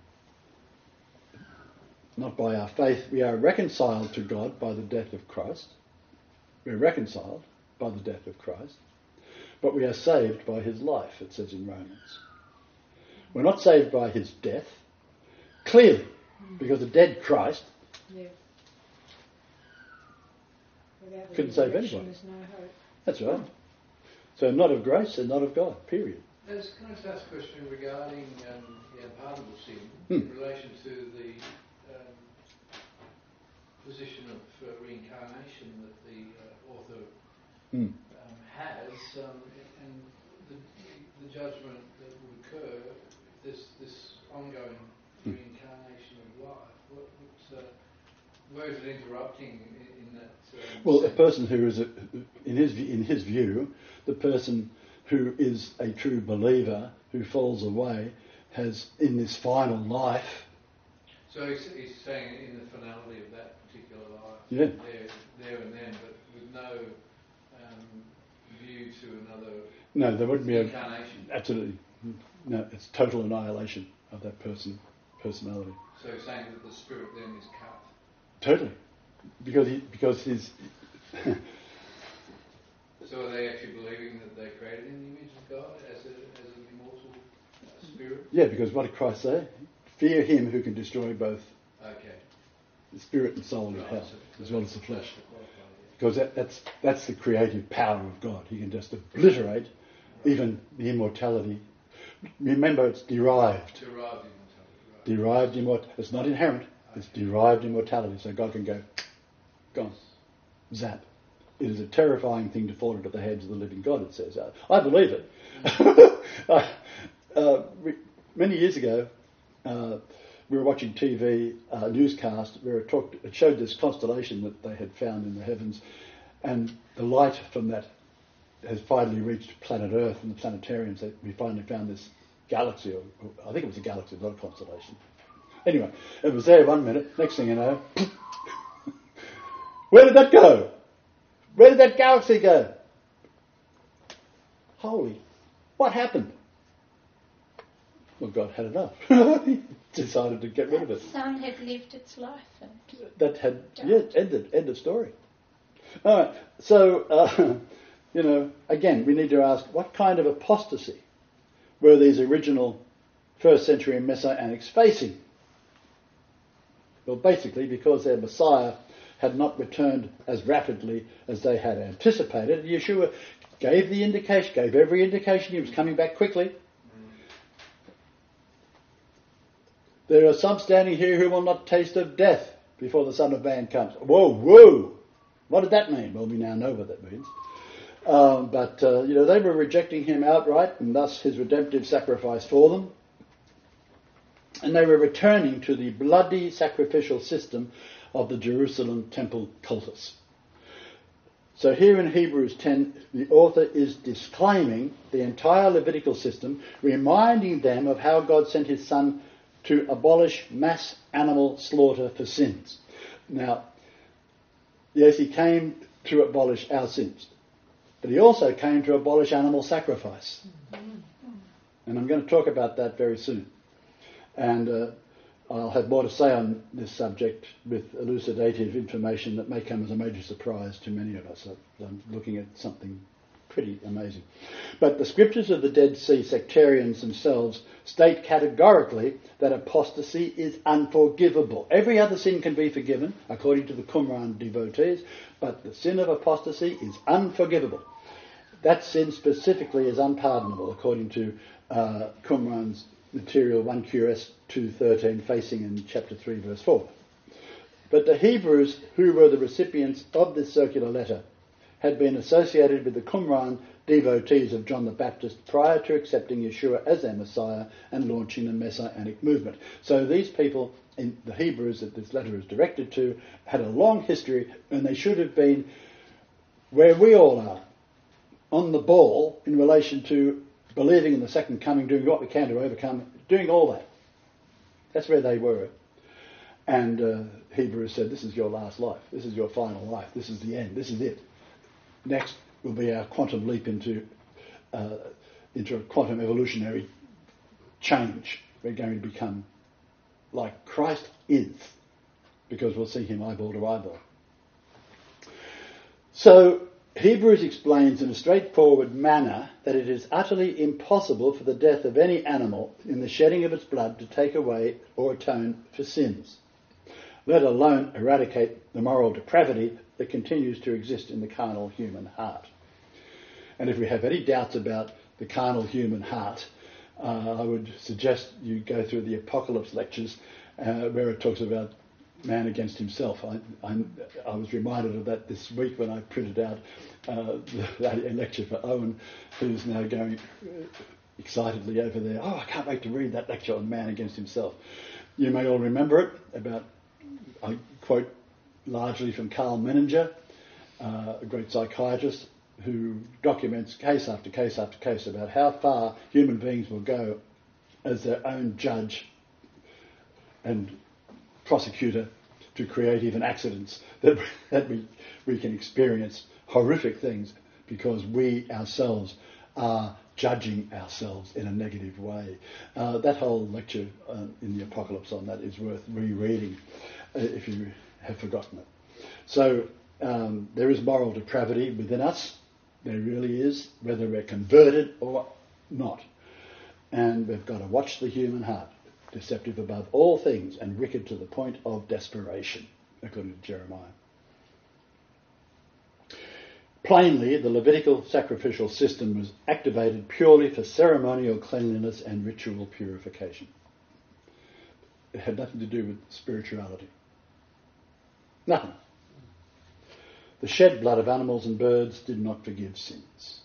not by our faith. We are reconciled to God by the death of Christ. We're reconciled by the death of Christ, but we are saved by his life, it says in Romans. We're not saved by his death, clearly, because a dead Christ yeah. Without the couldn't save anybody. There's no hope. That's right. So not of grace and not of God, period. As, can I just ask a question regarding um, the unpardonable sin hmm. in relation to the um, position of uh, reincarnation that the uh, author hmm. um, has, um, and the, the judgment that would occur if this, this ongoing hmm. reincarnation of life? What, what, uh, where is it interrupting in, in that? Um, well, sense? a person who is, a, in his in his view, the person who is a true believer who falls away has, in this final life. So he's, he's saying in the finality of that particular life, yeah. there, there and then, but with no um, view to another no, there wouldn't be a incarnation. Absolutely, no. It's total annihilation of that person personality. So he's saying that the spirit then is cut. Totally, because he because his. So are they actually believing that they're created in the image of God as, a, as an immortal uh, spirit? Yeah, because what did Christ say? Fear him who can destroy both okay. the spirit and soul in Right, hell, so as well as the flesh. that's the qualifier, yeah. Because that, that's that's the creative power of God. He can just obliterate right. even the immortality. Remember, it's derived. Derived immortality. Right. Derived immortality. It's not inherent. Okay. It's derived immortality. So God can go, gone, zap. It is a terrifying thing to fall into the hands of the living God, it says. I believe it. uh, uh, many years ago, uh, we were watching T V uh, newscast where it, talked, it showed this constellation that they had found in the heavens, and the light from that has finally reached planet Earth and the planetariums. We finally found this galaxy, or, or I think it was a galaxy, not a constellation. Anyway, it was there one minute. Next thing you know, where did that go? Where did that galaxy go? Holy, what happened? Well, God had enough. decided to get rid of it. The son had lived its life. And That had, yeah, ended, end of story. All right, so, uh, you know, again, we need to ask, what kind of apostasy were these original first century Messianics facing? Well, basically, because their Messiah had not returned as rapidly as they had anticipated, Yeshua gave the indication, gave every indication he was coming back quickly. There are some standing here who will not taste of death before the Son of Man comes. Whoa, whoa! What did that mean? Well, we now know what that means. Um, but, uh, you know, they were rejecting him outright, and thus his redemptive sacrifice for them. And they were returning to the bloody sacrificial system of the Jerusalem temple cultus. So here in Hebrews ten, the author is disclaiming the entire Levitical system, reminding them of how God sent his Son to abolish mass animal slaughter for sins. Now, yes, he came to abolish our sins, but he also came to abolish animal sacrifice. And I'm going to talk about that very soon. And uh, I'll have more to say on this subject with elucidative information that may come as a major surprise to many of us. I'm looking at something pretty amazing. But the scriptures of the Dead Sea sectarians themselves state categorically that apostasy is unforgivable. Every other sin can be forgiven, according to the Qumran devotees, but the sin of apostasy is unforgivable. That sin specifically is unpardonable, according to uh, Qumran's material one Q S two thirteen, facing in chapter three, verse four. But the Hebrews, who were the recipients of this circular letter, had been associated with the Qumran devotees of John the Baptist prior to accepting Yeshua as their Messiah and launching the Messianic movement. So these people, in the Hebrews that this letter is directed to, had a long history, and they should have been where we all are, on the ball in relation to believing in the second coming, doing what we can to overcome, doing all that. That's where they were. And uh, Hebrews said, this is your last life. This is your final life. This is the end. This is it. Next will be our quantum leap into uh, into a quantum evolutionary change. We're going to become like Christ is, because we'll see him eyeball to eyeball. So Hebrews explains in a straightforward manner that it is utterly impossible for the death of any animal in the shedding of its blood to take away or atone for sins, let alone eradicate the moral depravity that continues to exist in the carnal human heart. And if we have any doubts about the carnal human heart, uh, I would suggest you go through the Apocalypse lectures uh, where it talks about man against himself. I, I, I was reminded of that this week when I printed out uh, the, a lecture for Owen, who's now going excitedly over there. Oh, I can't wait to read that lecture on man against himself. You may all remember it, about, I quote largely from Carl Menninger, uh, a great psychiatrist who documents case after case after case about how far human beings will go as their own judge and prosecutor to create even accidents that, that we, we can experience horrific things because we ourselves are judging ourselves in a negative way. Uh, that whole lecture uh, in the Apocalypse on that is worth rereading uh, if you have forgotten it. So um, there is moral depravity within us. There really is, whether we're converted or not. And we've got to watch the human heart, deceptive above all things and wicked to the point of desperation, according to Jeremiah. Plainly, the Levitical sacrificial system was activated purely for ceremonial cleanliness and ritual purification. It had nothing to do with spirituality. Nothing. The shed blood of animals and birds did not forgive sins.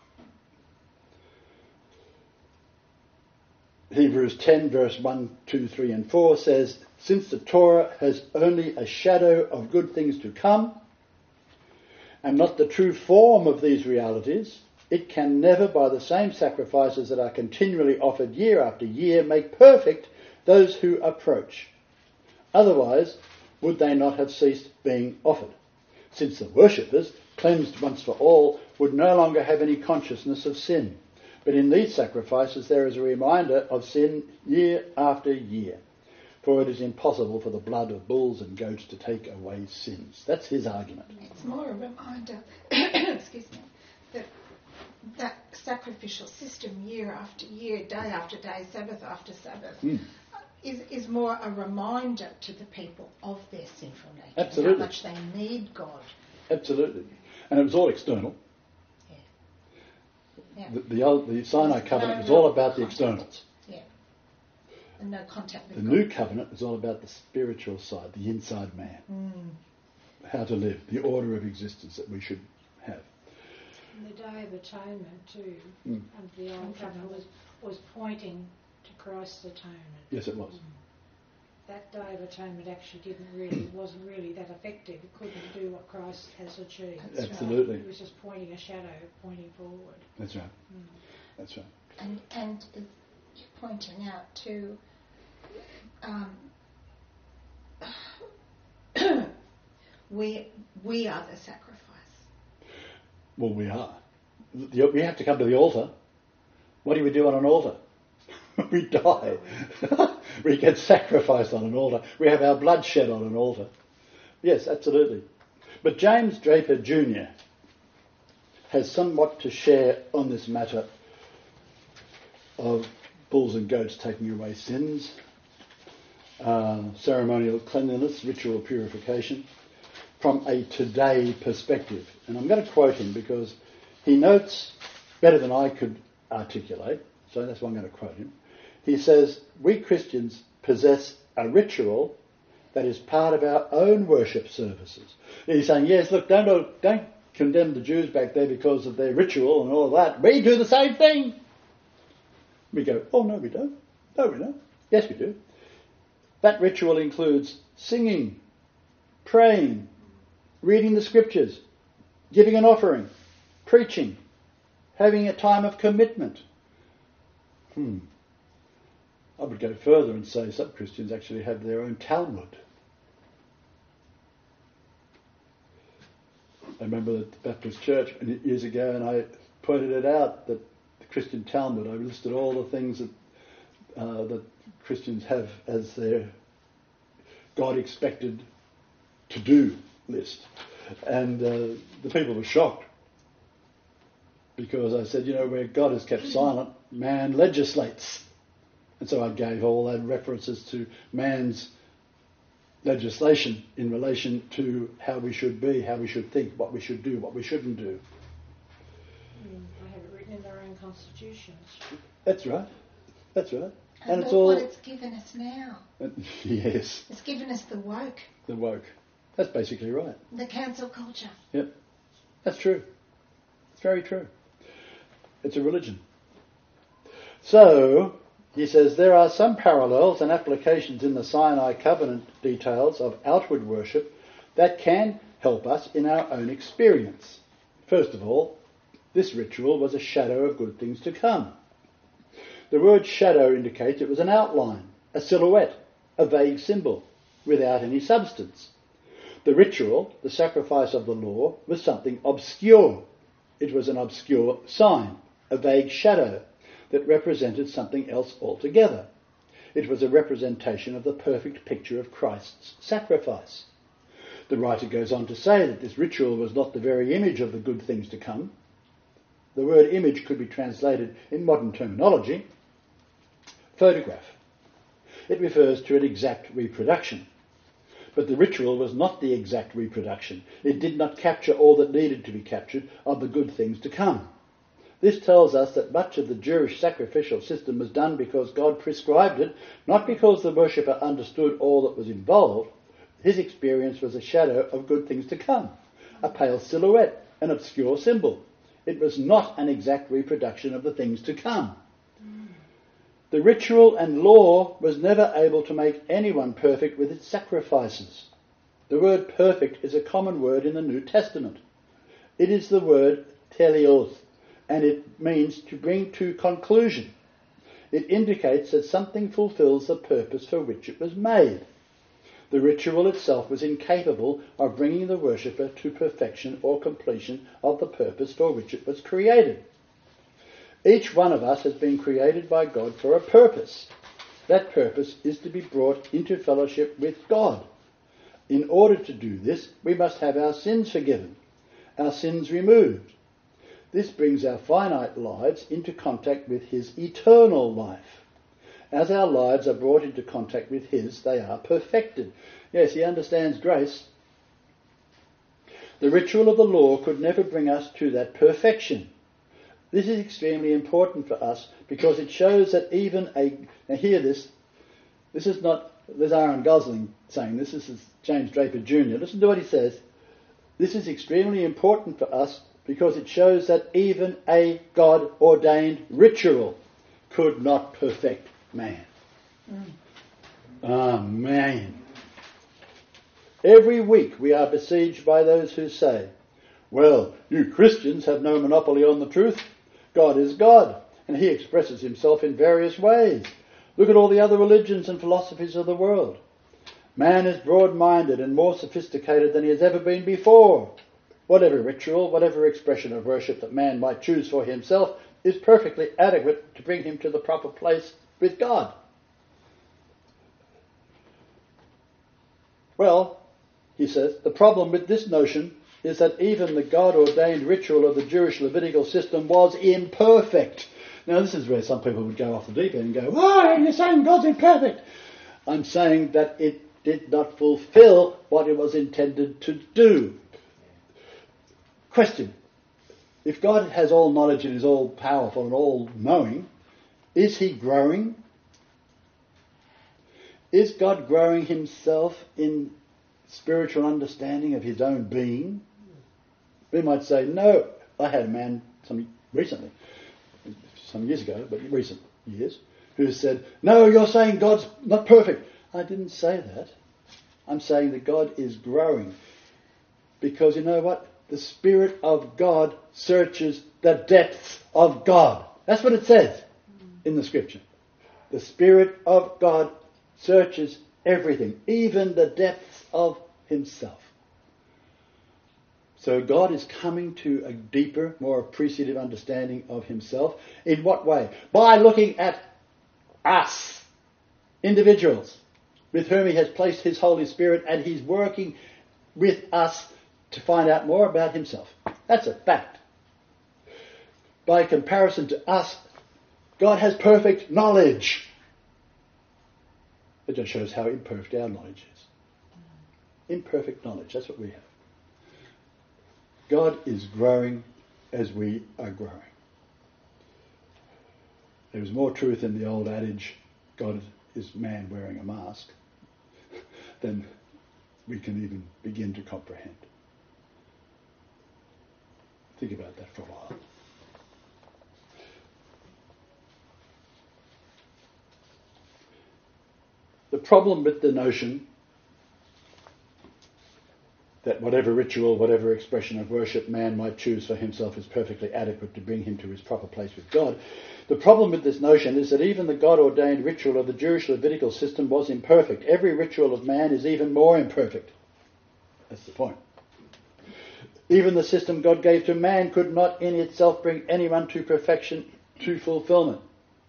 Hebrews ten verse one, two, three and four says, since the Torah has only a shadow of good things to come and not the true form of these realities, it can never, by the same sacrifices that are continually offered year after year, make perfect those who approach. Otherwise, would they not have ceased being offered, since the worshippers, cleansed once for all, would no longer have any consciousness of sin. But in these sacrifices there is a reminder of sin year after year. for it is impossible for the blood of bulls and goats to take away sins. That's his argument. It's more a reminder, excuse me, that that sacrificial system year after year, day after day, Sabbath after Sabbath, Mm. is, is more a reminder to the people of their sinful nature. Absolutely. How much they need God. Absolutely. And it was all external. Yeah. Yeah. The, the, old, the Sinai covenant No was all real about the contact. externals. Yeah. And no contact with The God. new covenant is all about the spiritual side, the inside man. Mm. How to live, the order of existence that we should have. And the Day of Atonement too, Mm. and the Old Covenant was, was pointing to Christ's atonement. Yes, it was. That Day of Atonement actually didn't really, wasn't really that effective. It couldn't do what Christ has achieved. That's right. Absolutely. It was just pointing a shadow, pointing forward. That's right. Mm. That's right. And, and you're pointing out too, um, we, we are the sacrifice. Well, we are. The- We have to come to the altar. What do we do on an altar? We die. We get sacrificed on an altar. We have our blood shed on an altar. Yes, absolutely. But James Draper Junior has somewhat to share on this matter of bulls and goats taking away sins, uh, ceremonial cleanliness, ritual purification, from a today perspective. And I'm going to quote him because he notes better than I could articulate, so that's why I'm going to quote him. He says, we Christians possess a ritual that is part of our own worship services. And he's saying, yes, look, don't, don't condemn the Jews back there because of their ritual and all of that. We do the same thing. We go, oh, no, we don't. No, we don't. Yes, we do. That ritual includes singing, praying, reading the scriptures, giving an offering, preaching, having a time of commitment. Hmm. I would go further and say some Christians actually have their own Talmud. I remember at the Baptist Church years ago, and I pointed it out that the Christian Talmud, I listed all the things that uh, that Christians have as their God expected to do list. And uh, the people were shocked because I said, you know, where God is kept silent, man legislates. And so I gave all that references to man's legislation in relation to how we should be, how we should think, what we should do, what we shouldn't do. Mm. They have it written in their own constitutions. That's right. That's right. And, And it's look all... what it's given us now. Yes, It's given us the woke, the woke. That's basically right. the cancel culture. Yep. That's true. It's very true. It's a religion. So, he says, there are some parallels and applications in the Sinai covenant details of outward worship that can help us in our own experience. First of all, this ritual was a shadow of good things to come. The word shadow indicates it was an outline, a silhouette, a vague symbol, without any substance. The ritual, the sacrifice of the law, was something obscure. It was an obscure sign, a vague shadow that represented something else altogether. It was a representation of the perfect picture of Christ's sacrifice. The writer goes on to say that this ritual was not the very image of the good things to come. The word image could be translated in modern terminology, photograph. It refers to an exact reproduction. But the ritual was not the exact reproduction. It did not capture all that needed to be captured of the good things to come. This tells us that much of the Jewish sacrificial system was done because God prescribed it, not because the worshipper understood all that was involved. His experience was a shadow of good things to come, a pale silhouette, an obscure symbol. It was not an exact reproduction of the things to come. The ritual and law was never able to make anyone perfect with its sacrifices. The word perfect is a common word in the New Testament. It is the word teleos, and it means to bring to conclusion. It indicates that something fulfills the purpose for which it was made. The ritual itself was incapable of bringing the worshipper to perfection or completion of the purpose for which it was created. Each one of us has been created by God for a purpose, that purpose is to be brought into fellowship with God. In order to do this, we must have our sins forgiven, our sins removed. This brings our finite lives into contact with his eternal life. As our lives are brought into contact with his, they are perfected. Yes, he understands grace. The ritual of the law could never bring us to that perfection. This is extremely important for us because it shows that even a... Now hear this. This is not... There's Aaron Gosling saying this. This is James Draper Junior Listen to what he says. This is extremely important for us because it shows that even a God-ordained ritual could not perfect man. Mm. Amen. Every week we are besieged by those who say, well, you Christians have no monopoly on the truth. God is God, and he expresses himself in various ways. Look at all the other religions and philosophies of the world. Man is broad-minded and more sophisticated than he has ever been before. Whatever ritual, whatever expression of worship that man might choose for himself is perfectly adequate to bring him to the proper place with God. Well, he says, the problem with this notion is that even the God-ordained ritual of the Jewish Levitical system was imperfect. Now, this is where some people would go off the deep end and go, why are you saying God's imperfect? I'm saying that it did not fulfill what it was intended to do. Question. If God has all knowledge and is all powerful and all knowing, is he growing? Is God growing himself in spiritual understanding of his own being? We might say, no. I had a man some recently, some years ago, but recent years, who said, no, you're saying God's not perfect. I didn't say that. I'm saying that God is growing. Because you know what? The Spirit of God searches the depths of God. That's what it says in the Scripture. The Spirit of God searches everything, even the depths of himself. So God is coming to a deeper, more appreciative understanding of himself. In what way? By looking at us, individuals, with whom he has placed his Holy Spirit, and he's working with us to find out more about himself. That's a fact. By comparison to us, God has perfect knowledge. It just shows how imperfect our knowledge is. Imperfect knowledge, that's what we have. God is growing as we are growing. There is more truth in the old adage, God is man wearing a mask, than we can even begin to comprehend. Think about that for a while. The problem with the notion that whatever ritual, whatever expression of worship man might choose for himself is perfectly adequate to bring him to his proper place with God. The problem with this notion is that even the God-ordained ritual of the Jewish Levitical system was imperfect. Every ritual of man is even more imperfect. That's the point. Even the system God gave to man could not in itself bring anyone to perfection, to fulfillment.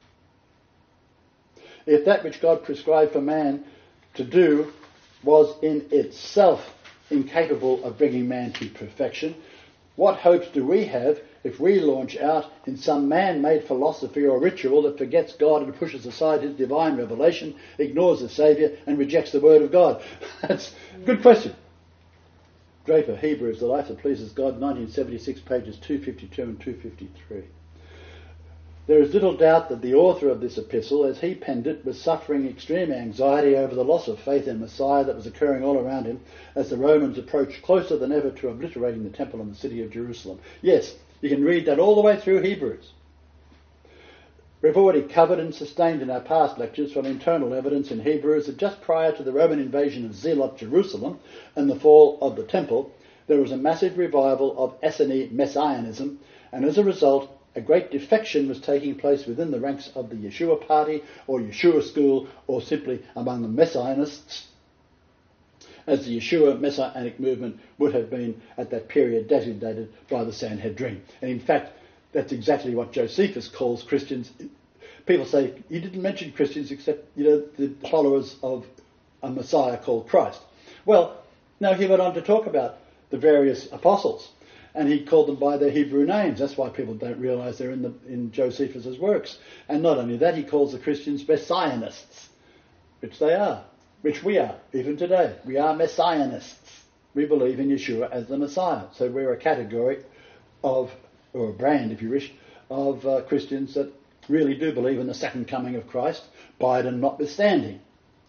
If that which God prescribed for man to do was in itself incapable of bringing man to perfection, what hopes do we have if we launch out in some man-made philosophy or ritual that forgets God and pushes aside his divine revelation, ignores the Saviour and rejects the Word of God? That's a good question. Draper, Hebrews, The Life That Pleases God, nineteen seventy-six, pages two fifty-two and two fifty-three. There is little doubt that the author of this epistle, as he penned it, was suffering extreme anxiety over the loss of faith in Messiah that was occurring all around him as the Romans approached closer than ever to obliterating the temple and the city of Jerusalem. Yes, you can read that all the way through Hebrews. We've already covered and sustained in our past lectures from internal evidence in Hebrews that just prior to the Roman invasion of Zealot Jerusalem and the fall of the temple, there was a massive revival of Essene Messianism, and as a result, a great defection was taking place within the ranks of the Yeshua party or Yeshua school, or simply among the Messianists, as the Yeshua Messianic movement would have been at that period designated by the Sanhedrin. And in fact, that's exactly what Josephus calls Christians people say, you didn't mention Christians except, you know, the followers of a Messiah called Christ. Well, no, he went on to talk about the various apostles, and he called them by their Hebrew names. That's why people don't realise they're in the in Josephus' works. And not only that, he calls the Christians Messianists, which they are, which we are, even today. We are Messianists. We believe in Yeshua as the Messiah. So we're a category of, or a brand, if you wish, of uh, Christians that really do believe in the second coming of Christ, Biden notwithstanding.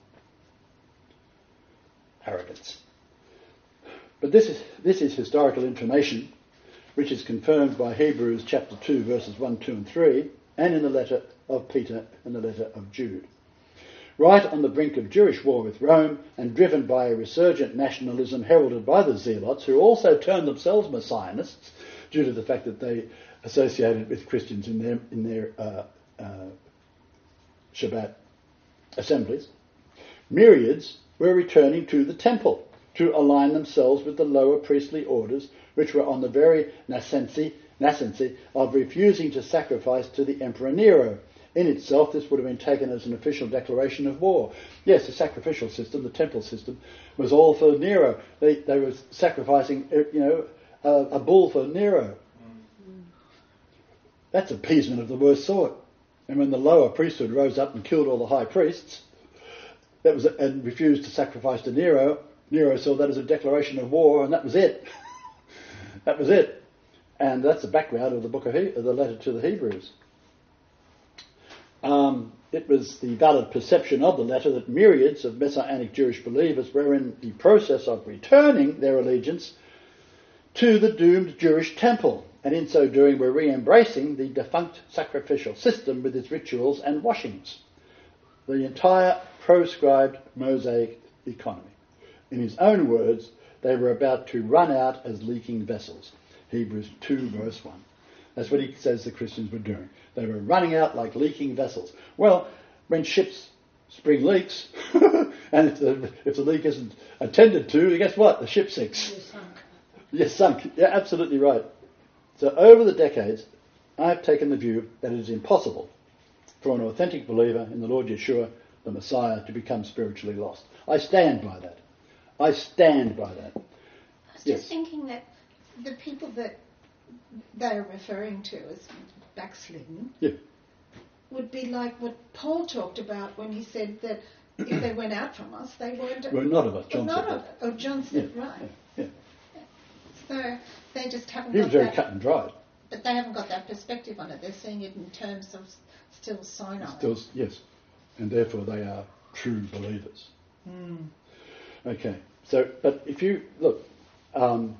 Arrogance. But this is this is historical information which is confirmed by Hebrews chapter two, verses one, two and three, and in the letter of Peter and the letter of Jude. Right on the brink of Jewish war with Rome and driven by a resurgent nationalism heralded by the Zealots, who also turned themselves Messianists due to the fact that they associated with Christians in their, in their uh, uh, Shabbat assemblies, myriads were returning to the temple to align themselves with the lower priestly orders, which were on the very nascency, nascency of refusing to sacrifice to the Emperor Nero. In itself, this would have been taken as an official declaration of war. Yes, the sacrificial system, the temple system, was all for Nero. They they were sacrificing, you know, a, a bull for Nero. Mm. That's appeasement of the worst sort. And when the lower priesthood rose up and killed all the high priests, that was and refused to sacrifice to Nero, Nero saw that as a declaration of war, and that was it. That was it. And that's the background of the book of, he- of the letter to the Hebrews. Um, it was the valid perception of the letter that myriads of Messianic Jewish believers were in the process of returning their allegiance to the doomed Jewish temple, and in so doing were re-embracing the defunct sacrificial system with its rituals and washings. The entire proscribed Mosaic economy. In his own words, they were about to run out as leaking vessels. Hebrews two verse one. That's what he says the Christians were doing. They were running out like leaking vessels. Well, when ships spring leaks, and if the, if the leak isn't attended to, guess what? The ship sinks. You're sunk. You're sunk. You're absolutely right. So over the decades, I've taken the view that it is impossible for an authentic believer in the Lord Yeshua, the Messiah, to become spiritually lost. I stand by that. I stand by that. I was Yes. just thinking that the people that they're referring to as backslidden Yeah. would be like what Paul talked about when he said that if they went out from us, they weren't... Well, not of us. Well, John not said of that. Oh, John said, Yeah, right. Yeah. So they just haven't He was got very that... cut and dried. But they haven't got that perspective on it. They're seeing it in terms of still Sinai. Still, yes. And therefore they are true believers. Mm. Okay. So, but if you look, um,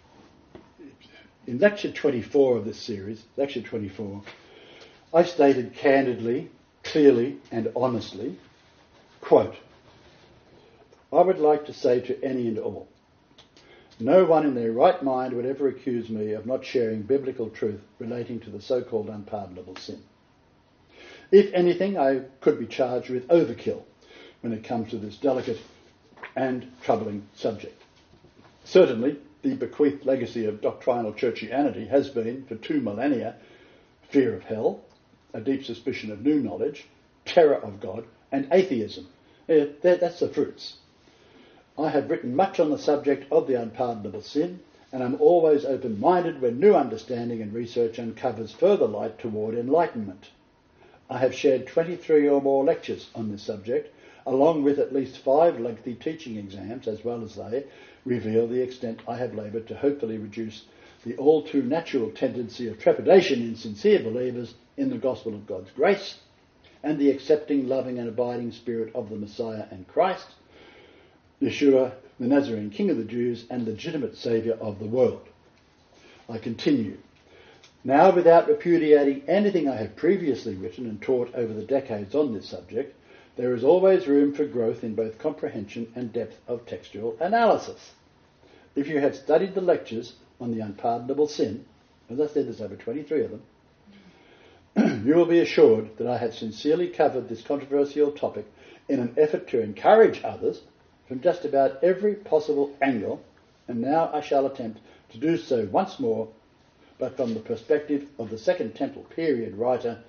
in lecture twenty-four of this series, lecture twenty-four, I stated candidly, clearly and honestly, quote, I would like to say to any and all, no one in their right mind would ever accuse me of not sharing biblical truth relating to the so-called unpardonable sin. If anything, I could be charged with overkill when it comes to this delicate and troubling subject. Certainly, the bequeathed legacy of doctrinal churchianity has been, for two millennia, fear of hell, a deep suspicion of new knowledge, terror of God, and atheism. Yeah, that's the fruits. I have written much on the subject of the unpardonable sin, and I'm always open-minded when new understanding and research uncovers further light toward enlightenment. I have shared twenty-three or more lectures on this subject, along with at least five lengthy teaching exams, as well as they reveal the extent I have laboured to hopefully reduce the all too natural tendency of trepidation in sincere believers in the gospel of God's grace, and the accepting, loving and abiding spirit of the Messiah and Christ, Yeshua, the Nazarene King of the Jews and legitimate Saviour of the world. I continue. Now, without repudiating anything I have previously written and taught over the decades on this subject, there is always room for growth in both comprehension and depth of textual analysis. If you have studied the lectures on the unpardonable sin, as I said, there's over twenty-three of them, you will be assured that I have sincerely covered this controversial topic in an effort to encourage others from just about every possible angle, and now I shall attempt to do so once more, but from the perspective of the Second Temple period writer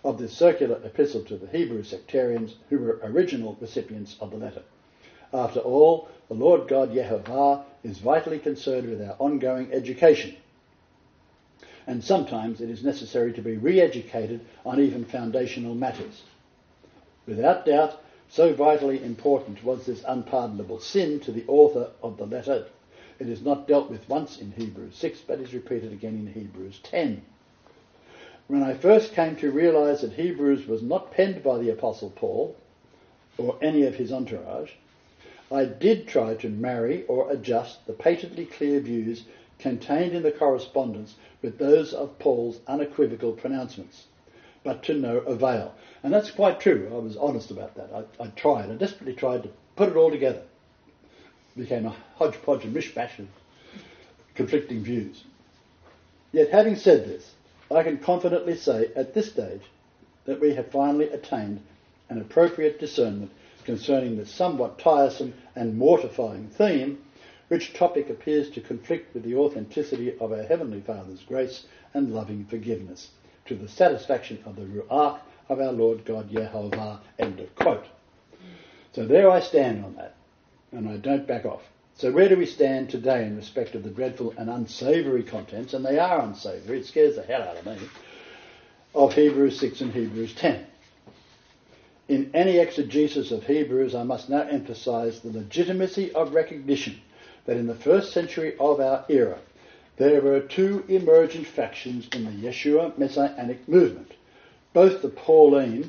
of this circular epistle to the Hebrew sectarians who were original recipients of the letter. After all, the Lord God Yehovah is vitally concerned with our ongoing education, and sometimes it is necessary to be re-educated on even foundational matters. Without doubt, so vitally important was this unpardonable sin to the author of the letter. It is not dealt with once in Hebrews six, but is repeated again in Hebrews ten. When I first came to realise that Hebrews was not penned by the Apostle Paul or any of his entourage, I did try to marry or adjust the patently clear views contained in the correspondence with those of Paul's unequivocal pronouncements, but to no avail. And that's quite true. I was honest about that. I, I tried. I desperately tried to put it all together. It became a hodgepodge and mishmash of conflicting views. Yet having said this, I can confidently say at this stage that we have finally attained an appropriate discernment concerning the somewhat tiresome and mortifying theme, which topic appears to conflict with the authenticity of our Heavenly Father's grace and loving forgiveness, to the satisfaction of the Ruach of our Lord God Yehovah. End of quote. So there I stand on that, and I don't back off. So where do we stand today in respect of the dreadful and unsavoury contents, and they are unsavoury, it scares the hell out of me, of Hebrews six and Hebrews ten? In any exegesis of Hebrews, I must now emphasise the legitimacy of recognition that in the first century of our era, there were two emergent factions in the Yeshua Messianic movement, both the Pauline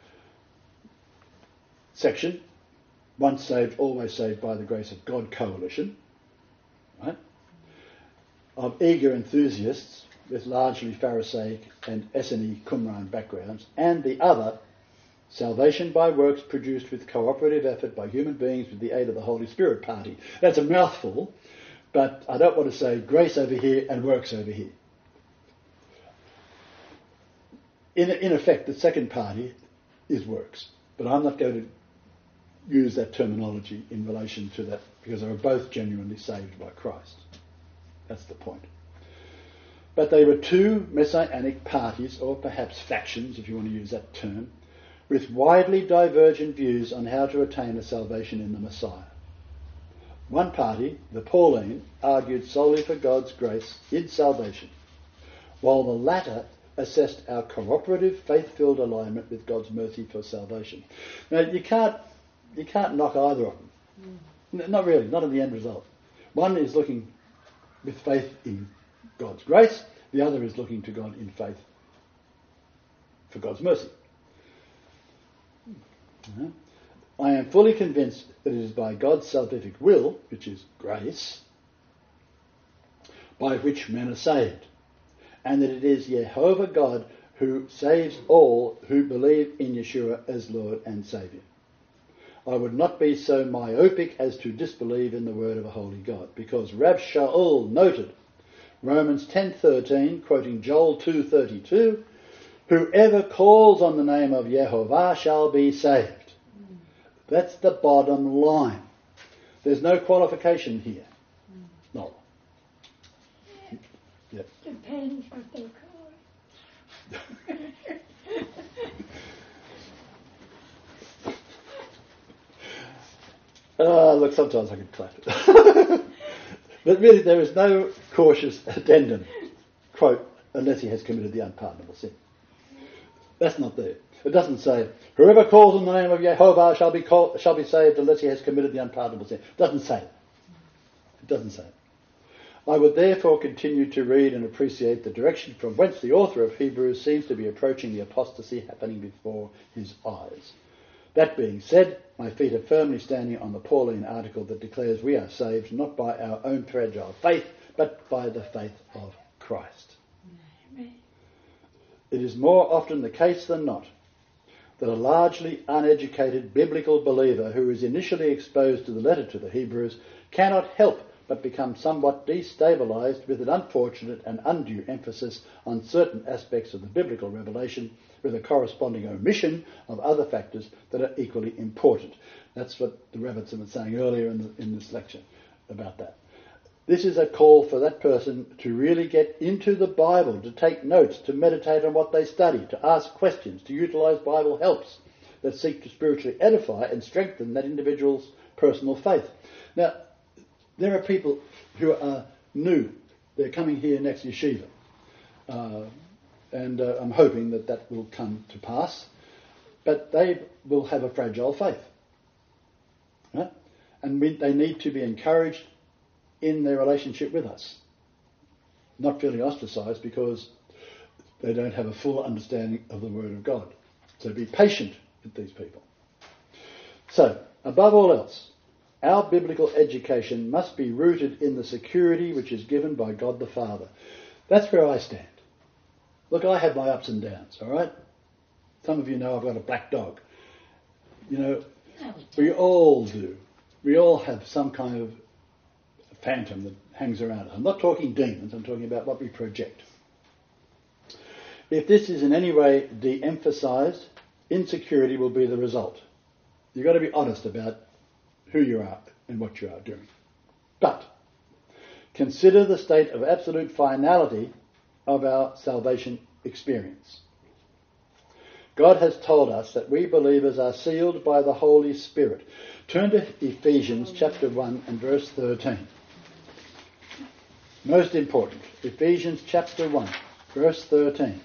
section, once saved, always saved by the grace of God coalition, right, of eager enthusiasts with largely Pharisaic and Essene Qumran backgrounds, and the other, salvation by works produced with cooperative effort by human beings with the aid of the Holy Spirit party. That's a mouthful, but I don't want to say grace over here and works over here. In, in effect, the second party is works, but I'm not going to use that terminology in relation to that because they were both genuinely saved by Christ. That's the point. But they were two messianic parties, or perhaps factions, if you want to use that term, with widely divergent views on how to attain a salvation in the Messiah. One party, the Pauline, argued solely for God's grace in salvation, while the latter assessed our cooperative, faith-filled alignment with God's mercy for salvation. Now, you can't you can't knock either of them. Mm. Not really, not in the end result. One is looking with faith in God's grace, the other is looking to God in faith for God's mercy. Uh-huh. I am fully convinced that it is by God's salvific will, which is grace, by which men are saved, and that it is Jehovah God who saves all who believe in Yeshua as Lord and Saviour. I would not be so myopic as to disbelieve in the word of a holy God, because Rab Shaul noted, Romans ten thirteen, quoting Joel two thirty-two, whoever calls on the name of Yehovah shall be saved. Mm. That's the bottom line. There's no qualification here. Mm. No. Yeah. Yep. Depends what they call it. Uh, look, sometimes I can clap it. But really there is no cautious addendum, quote, unless he has committed the unpardonable sin. That's not there. It doesn't say, whoever calls on the name of Yehovah shall be called, shall be saved unless he has committed the unpardonable sin. It doesn't say it. It doesn't say it. I would therefore continue to read and appreciate the direction from whence the author of Hebrews seems to be approaching the apostasy happening before his eyes. That being said, my feet are firmly standing on the Pauline article that declares we are saved not by our own fragile faith, but by the faith of Christ. Amen. It is more often the case than not that a largely uneducated biblical believer who is initially exposed to the letter to the Hebrews cannot help but become somewhat destabilised with an unfortunate and undue emphasis on certain aspects of the biblical revelation, with a corresponding omission of other factors that are equally important. That's what the Rebbitzin was saying earlier in, the, in this lecture about that. This is a call for that person to really get into the Bible, to take notes, to meditate on what they study, to ask questions, to utilise Bible helps that seek to spiritually edify and strengthen that individual's personal faith. Now, there are people who are new. They're coming here next yeshiva. Uh, and uh, I'm hoping that that will come to pass. But they will have a fragile faith. Right? And we, they need to be encouraged in their relationship with us. Not feeling ostracised because they don't have a full understanding of the Word of God. So be patient with these people. So, above all else, our biblical education must be rooted in the security which is given by God the Father. That's where I stand. Look, I have my ups and downs, all right? Some of you know I've got a black dog. You know, No, we we all do. We all have some kind of phantom that hangs around us. I'm not talking demons, I'm talking about what we project. If this is in any way de-emphasised, insecurity will be the result. You've got to be honest about who you are and what you are doing. But consider the state of absolute finality of our salvation experience. God has told us that we believers are sealed by the Holy Spirit. Turn to Ephesians chapter one and verse thirteen. Most important, Ephesians chapter one, verse thirteen.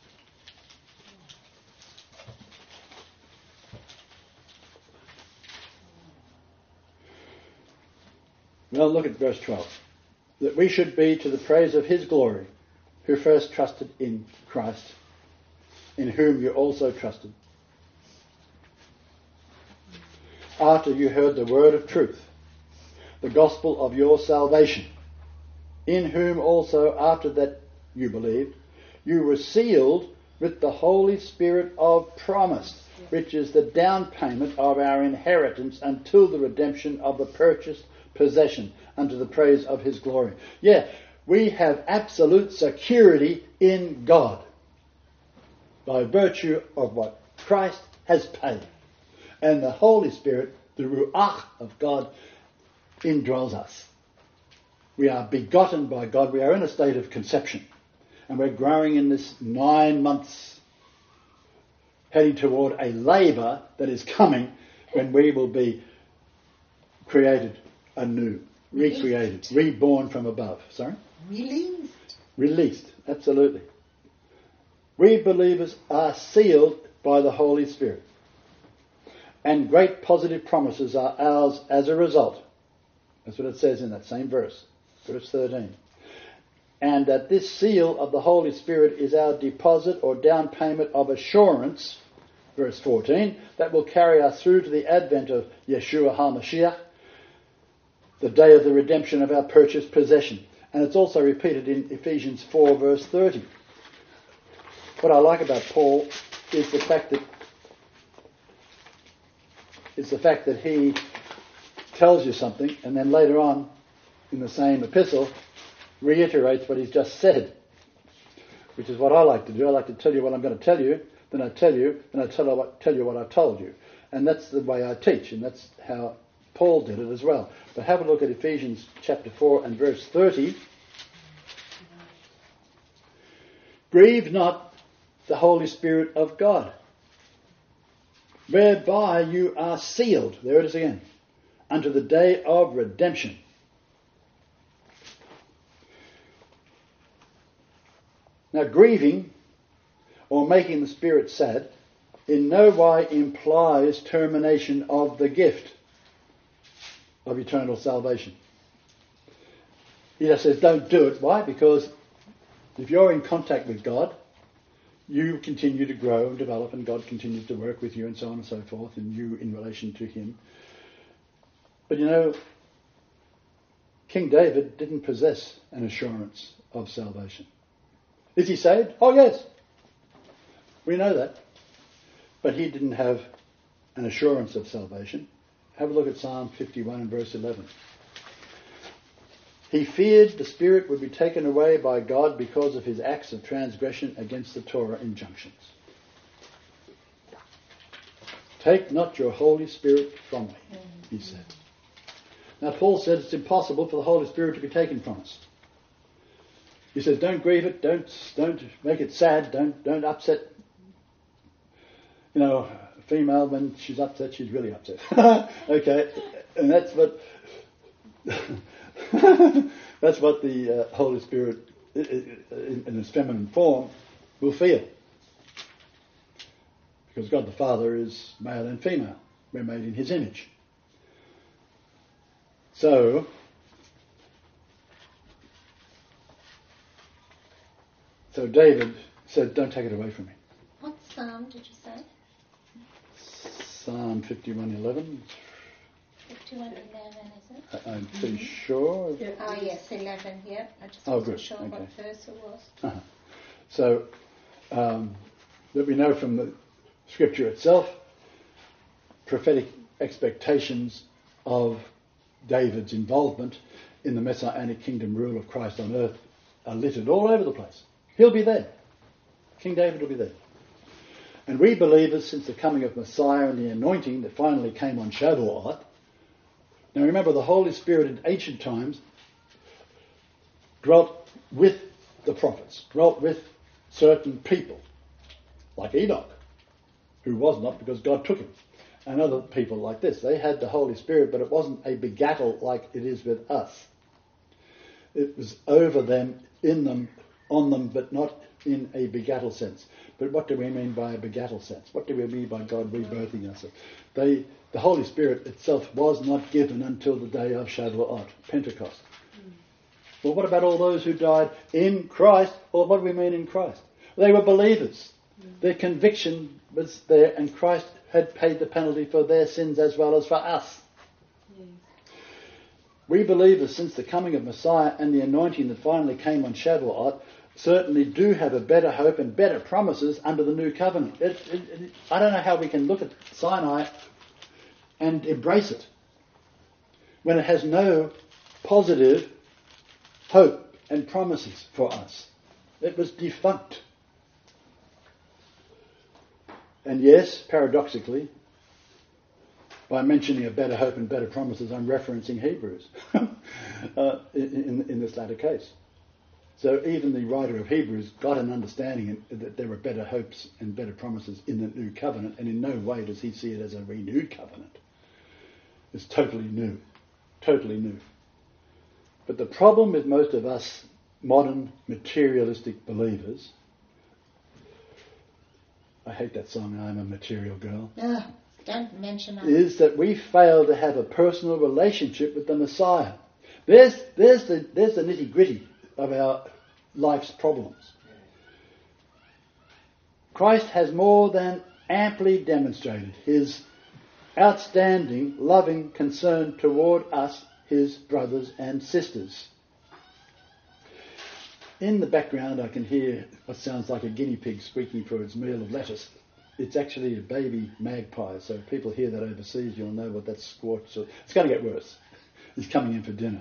Well, look at verse twelve. That we should be to the praise of his glory, who first trusted in Christ, in whom you also trusted, after you heard the word of truth, the gospel of your salvation, in whom also after that you believed, you were sealed with the Holy Spirit of promise, which is the down payment of our inheritance until the redemption of the purchased possession unto the praise of his glory. Yeah, we have absolute security in God by virtue of what Christ has paid. And the Holy Spirit, the Ruach of God, indwells us. We are begotten by God. We are in a state of conception. And we're growing in this nine months, heading toward a labour that is coming when we will be created anew, recreated, reborn from above. Sorry? Released. Released, absolutely. We believers are sealed by the Holy Spirit. And great positive promises are ours as a result. That's what it says in that same verse, verse thirteen. And that this seal of the Holy Spirit is our deposit or down payment of assurance, verse fourteen, that will carry us through to the advent of Yeshua HaMashiach, the day of the redemption of our purchased possession. And it's also repeated in Ephesians four, verse thirty. What I like about Paul is the fact that is the fact that he tells you something and then later on in the same epistle reiterates what he's just said, which is what I like to do. I like to tell you what I'm going to tell you, then I tell you, then I tell you what, tell you what I've told you. And that's the way I teach, and that's how Paul did it as well. But have a look at Ephesians chapter four and verse thirty. Grieve not the Holy Spirit of God, whereby you are sealed, there it is again, unto the day of redemption. Now, grieving or making the Spirit sad in no way implies termination of the gift of eternal salvation. He just says don't do it. Why? Because if you're in contact with God, you continue to grow and develop, and God continues to work with you and so on and so forth, and you in relation to him. But you know, King David didn't possess an assurance of salvation. Is he saved? Oh yes. We know that. But he didn't have an assurance of salvation. Have a look at Psalm fifty-one and verse eleven. He feared the Spirit would be taken away by God because of his acts of transgression against the Torah injunctions. Take not your Holy Spirit from me, he said. Now Paul said it's impossible for the Holy Spirit to be taken from us. He says, don't grieve it, don't don't make it sad, don't don't upset. You know, a female, when she's upset, she's really upset. Okay, and that's what that's what the uh, Holy Spirit, in, in its feminine form, will feel. Because God the Father is male and female. We're made in His image. So, so David said, don't take it away from me. What psalm did you say? Psalm fifty-one eleven. fifty-one eleven, is it? I'm pretty sure. Yeah. Oh, yes, eleven, yeah. I just Oh, wasn't good, sure okay. what verse it was. Uh-huh. So, um, that we know from the Scripture itself, prophetic expectations of David's involvement in the Messianic kingdom rule of Christ on earth are littered all over the place. He'll be there. King David will be there. And we believers, since the coming of Messiah and the anointing that finally came on Shavuot, now remember the Holy Spirit in ancient times dwelt with the prophets, dwelt with certain people, like Enoch, who was not because God took him, and other people like this. They had the Holy Spirit, but it wasn't a begattle like it is with us. It was over them, in them, on them, but not in a begattle sense. But what do we mean by a begattle sense? What do we mean by God rebirthing us? They, the Holy Spirit itself was not given until the day of Shavuot, Pentecost. Mm. Well, what about all those who died in Christ? Or what do we mean in Christ? They were believers. Mm. Their conviction was there, and Christ had paid the penalty for their sins as well as for us. Mm. We believers, since the coming of Messiah and the anointing that finally came on Shavuot, certainly do have a better hope and better promises under the new covenant. It, it, it, I don't know how we can look at Sinai and embrace it when it has no positive hope and promises for us. It was defunct. And yes, paradoxically, by mentioning a better hope and better promises, I'm referencing Hebrews uh, in, in this latter case. So even the writer of Hebrews got an understanding that there were better hopes and better promises in the new covenant, and in no way does he see it as a renewed covenant. It's totally new, totally new. But the problem with most of us modern materialistic believers, I hate that song, I'm a Material Girl, Ugh, don't mention it. is that we fail to have a personal relationship with the Messiah. There's, there's the, there's the nitty-gritty of our life's problems. Christ has more than amply demonstrated his outstanding loving concern toward us, his brothers and sisters. In the background I can hear what sounds like a guinea pig squeaking for its meal of lettuce. It's actually a baby magpie, so if people hear that overseas, you'll know what that's squawks. It's going to get worse. He's coming in for dinner.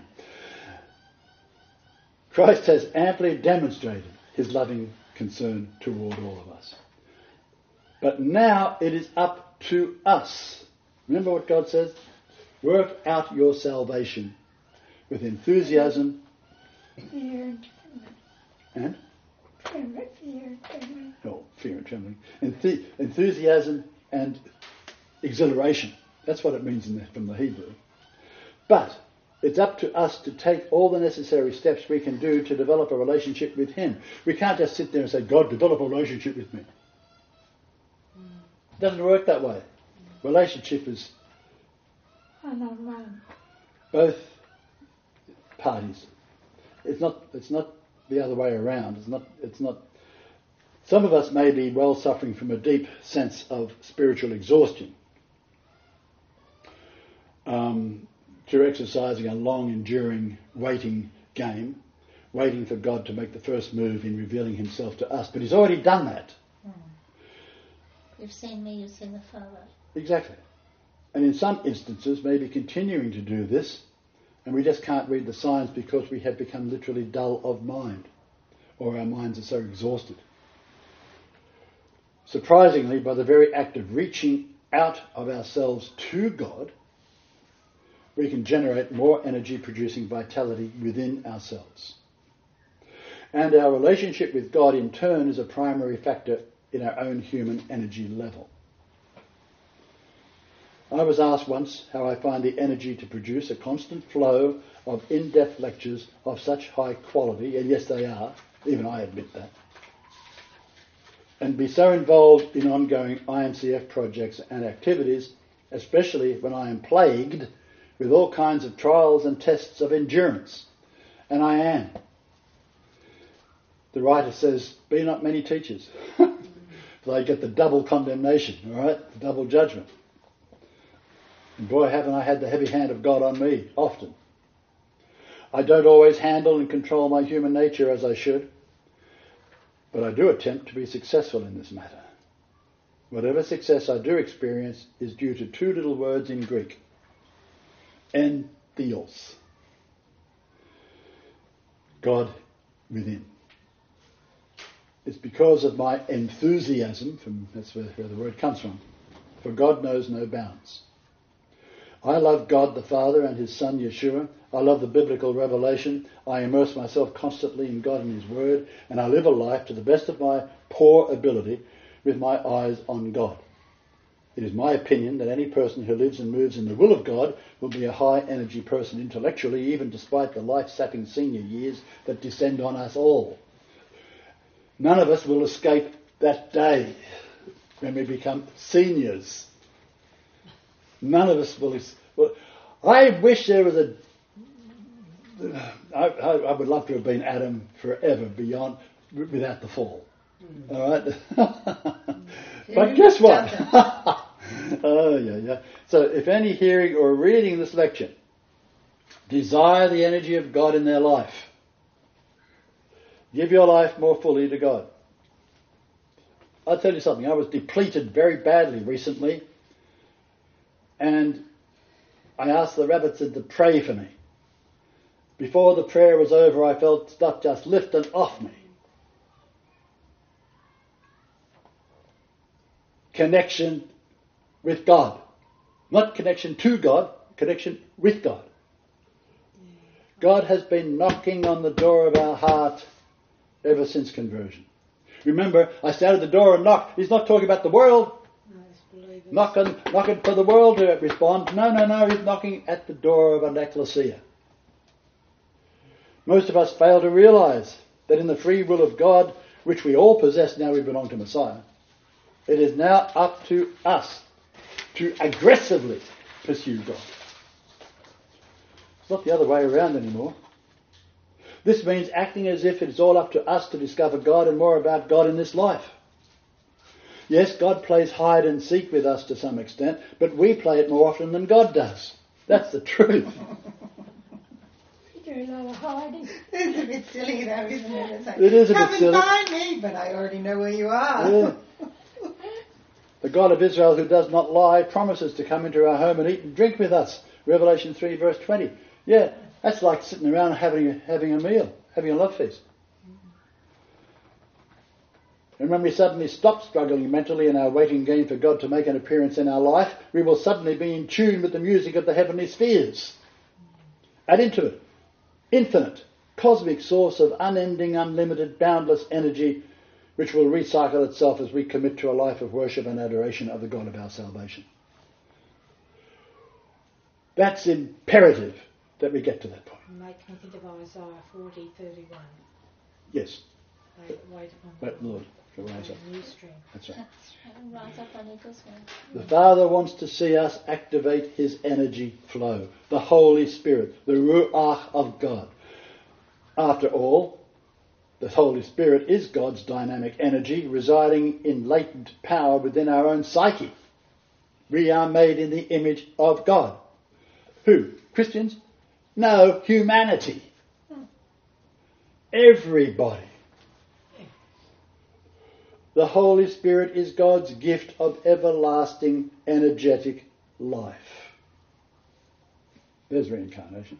Christ has amply demonstrated his loving concern toward all of us. But now it is up to us. Remember what God says? Work out your salvation with enthusiasm Fear and and trembling. Fear and trembling. oh, fear and trembling. Enth- enthusiasm and exhilaration. That's what it means in the, from the Hebrew. But it's up to us to take all the necessary steps we can do to develop a relationship with him. We can't just sit there and say, God, develop a relationship with me. It doesn't work that way. Relationship is One-on-one. both parties. It's not it's not the other way around. It's not it's not some of us may be well suffering from a deep sense of spiritual exhaustion. Um through exercising a long, enduring, waiting game, waiting for God to make the first move in revealing himself to us. But he's already done that. Mm. You've seen me, you've seen the Father. Exactly. And in some instances, maybe continuing to do this, and we just can't read the signs because we have become literally dull of mind, or our minds are so exhausted. Surprisingly, by the very act of reaching out of ourselves to God, we can generate more energy-producing vitality within ourselves. And our relationship with God in turn is a primary factor in our own human energy level. I was asked once how I find the energy to produce a constant flow of in-depth lectures of such high quality, and yes they are, even I admit that, and be so involved in ongoing I M C F projects and activities, especially when I am plagued with all kinds of trials and tests of endurance. And I am. The writer says, be not many teachers. They get the double condemnation, all right, the double judgment. And boy, haven't I had the heavy hand of God on me, often. I don't always handle and control my human nature as I should, but I do attempt to be successful in this matter. Whatever success I do experience is due to two little words in Greek. En Theos. God within. It's because of my enthusiasm, from, that's where, where the word comes from, for God knows no bounds. I love God the Father and His Son Yeshua. I love the biblical revelation. I immerse myself constantly in God and His Word, and I live a life to the best of my poor ability with my eyes on God. It is my opinion that any person who lives and moves in the will of God will be a high-energy person intellectually, even despite the life-sapping senior years that descend on us all. None of us will escape that day when we become seniors. None of us will... Well, I wish there was a... I, I, I would love to have been Adam forever beyond, without the fall. Mm. All right? But guess what? Oh, yeah, yeah. So if any hearing or reading this lecture desire the energy of God in their life, give your life more fully to God. I'll tell you something. I was depleted very badly recently, and I asked the Rebbitzin to pray for me. Before the prayer was over, I felt stuff just lifting off me. Connection with God. Not connection to God, connection with God. God has been knocking on the door of our heart ever since conversion. Remember, I stayed at the door and knocked. He's not talking about the world. Knocking, knocking for the world to respond. No, no, no, he's knocking at the door of an ecclesia. Most of us fail to realise that in the free will of God, which we all possess now we belong to Messiah, it is now up to us to aggressively pursue God. It's not the other way around anymore. This means acting as if it's all up to us to discover God and more about God in this life. Yes, God plays hide and seek with us to some extent, but we play it more often than God does. That's the truth. You do a lot of hiding. It's a bit silly though, isn't it? It's like, it is a come bit silly. Come and find me, but I already know where you are. Yeah. The God of Israel, who does not lie, promises to come into our home and eat and drink with us. Revelation three verse twenty. Yeah, that's like sitting around having a, having a meal, having a love feast. And when we suddenly stop struggling mentally in our waiting game for God to make an appearance in our life, we will suddenly be in tune with the music of the heavenly spheres. Add into it, infinite, cosmic source of unending, unlimited, boundless energy, which will recycle itself as we commit to a life of worship and adoration of the God of our salvation. That's imperative that we get to that point. Make me think of Isaiah forty thirty-one. Yes. Wait, wait upon But the Lord, to rise up. new strength. That's right. That's right. Rise up on eagle's wings. The Father wants to see us activate His energy flow, the Holy Spirit, the Ruach of God. After all, the Holy Spirit is God's dynamic energy residing in latent power within our own psyche. We are made in the image of God. Who? Christians? No, humanity. Everybody. The Holy Spirit is God's gift of everlasting, energetic life. There's reincarnation.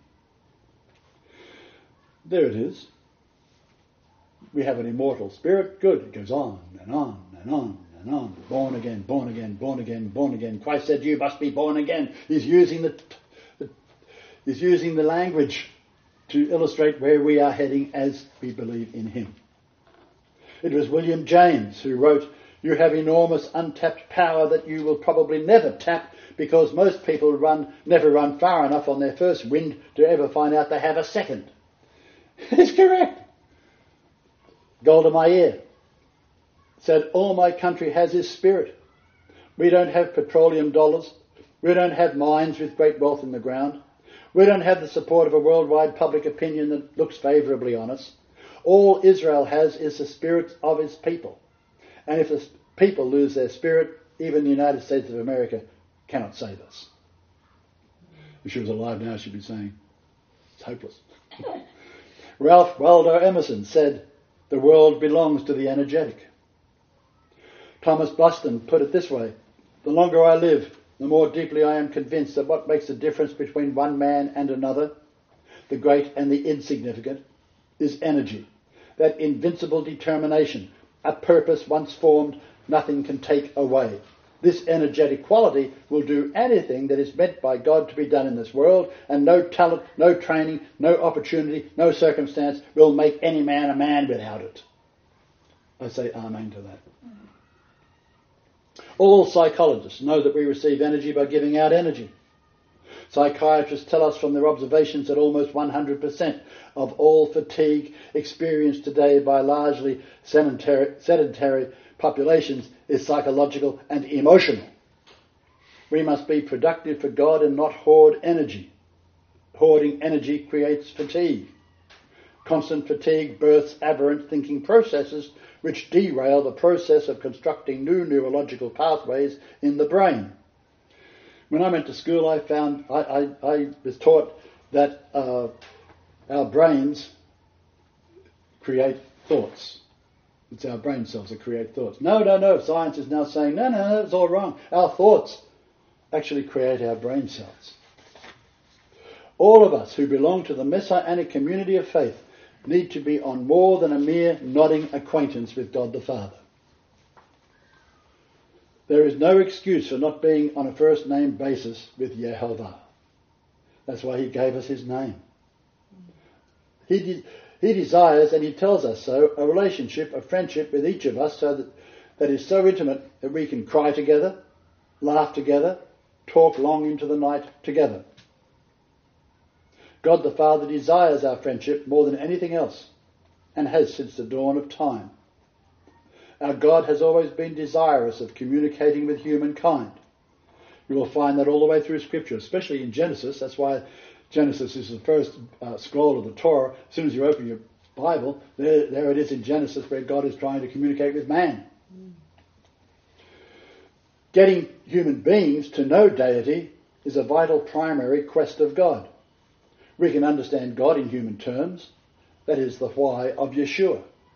There it is. We have an immortal spirit. Good. It goes on and on and on and on. Born again, born again, born again, born again. Christ said you must be born again. He's using the, the, is using the language to illustrate where we are heading as we believe in him. It was William James who wrote, "You have enormous untapped power that you will probably never tap because most people run never run far enough on their first wind to ever find out they have a second." It's correct. Golda Meir said, "All my country has is spirit. We don't have petroleum dollars. We don't have mines with great wealth in the ground. We don't have the support of a worldwide public opinion that looks favourably on us. All Israel has is the spirit of its people. And if the people lose their spirit, even the United States of America cannot save us." If she was alive now, she'd be saying, it's hopeless. Ralph Waldo Emerson said, "The world belongs to the energetic." Thomas Boston put it this way, "The longer I live, the more deeply I am convinced that what makes the difference between one man and another, the great and the insignificant, is energy, that invincible determination, a purpose once formed, nothing can take away. This energetic quality will do anything that is meant by God to be done in this world, and no talent, no training, no opportunity, no circumstance will make any man a man without it." I say amen to that. All psychologists know that we receive energy by giving out energy. Psychiatrists tell us from their observations that almost one hundred percent of all fatigue experienced today by largely sedentary, sedentary populations is psychological and emotional. We must be productive for God and not hoard energy. Hoarding energy creates fatigue. Constant fatigue births aberrant thinking processes which derail the process of constructing new neurological pathways in the brain. When I went to school, I found I, I, I was taught that uh, our brains create thoughts. It's our brain cells that create thoughts. No, no, no. Science is now saying, no, no, no, it's all wrong. Our thoughts actually create our brain cells. All of us who belong to the Messianic community of faith need to be on more than a mere nodding acquaintance with God the Father. There is no excuse for not being on a first name basis with Yehovah. That's why he gave us his name. He de- he desires, and he tells us so, a relationship, a friendship with each of us so that, that is so intimate that we can cry together, laugh together, talk long into the night together. God the Father desires our friendship more than anything else, and has since the dawn of time. Our God has always been desirous of communicating with humankind. You will find that all the way through Scripture, especially in Genesis. That's why Genesis is the first uh, scroll of the Torah. As soon as you open your Bible, there, there it is in Genesis where God is trying to communicate with man. Mm. Getting human beings to know deity is a vital primary quest of God. We can understand God in human terms. That is the why of Yeshua.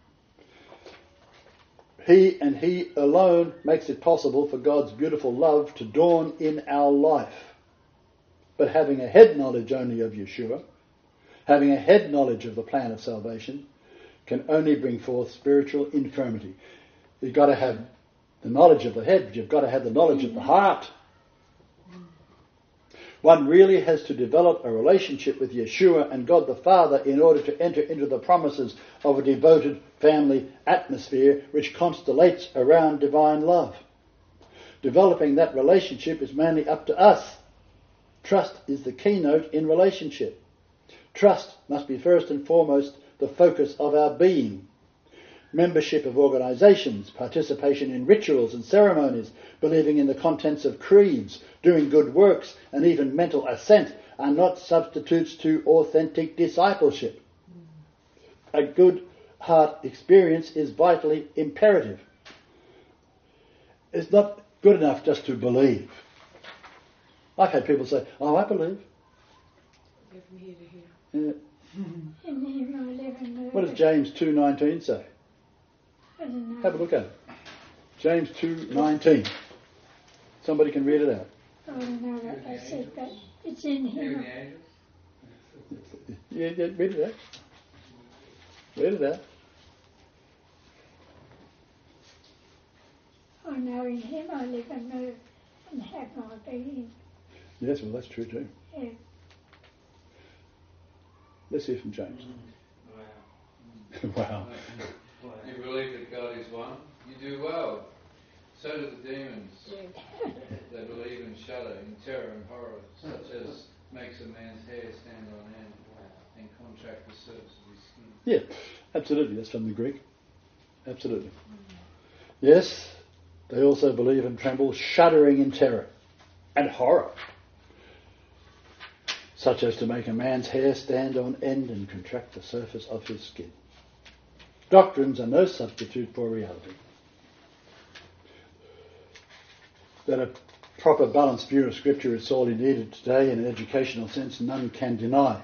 He and he alone makes it possible for God's beautiful love to dawn in our life. But having a head knowledge only of Yeshua, having a head knowledge of the plan of salvation, can only bring forth spiritual infirmity. You've got to have the knowledge of the head, but you've got to have the knowledge of the heart. One really has to develop a relationship with Yeshua and God the Father in order to enter into the promises of a devoted family atmosphere which constellates around divine love. Developing that relationship is mainly up to us. Trust is the keynote in relationship. Trust must be first and foremost the focus of our being. Membership of organisations, participation in rituals and ceremonies, believing in the contents of creeds, doing good works, and even mental assent are not substitutes to authentic discipleship. A good heart experience is vitally imperative. It's not good enough just to believe. I've had people say, oh, I believe. From here to here. Yeah. In him I live and move. What does James two nineteen say? I don't know. Have a look at it. James two nineteen. Somebody can read it out. I don't know what they said, but it's in him. Yeah, yeah, read it out. Read it out. I know in him I live and move and have my being. Yes, well, that's true too. Yeah. Let's hear from James. Wow. Wow. You believe that God is one, you do well. So do the demons. They believe in shudder, in terror and horror, such as makes a man's hair stand on end and contract the surface of his skin. Yeah, absolutely. That's from the Greek. Absolutely. Yes, they also believe and tremble, shuddering in terror and horror, such as to make a man's hair stand on end and contract the surface of his skin. Doctrines are no substitute for reality. That a proper balanced view of Scripture is sorely needed today in an educational sense, none can deny.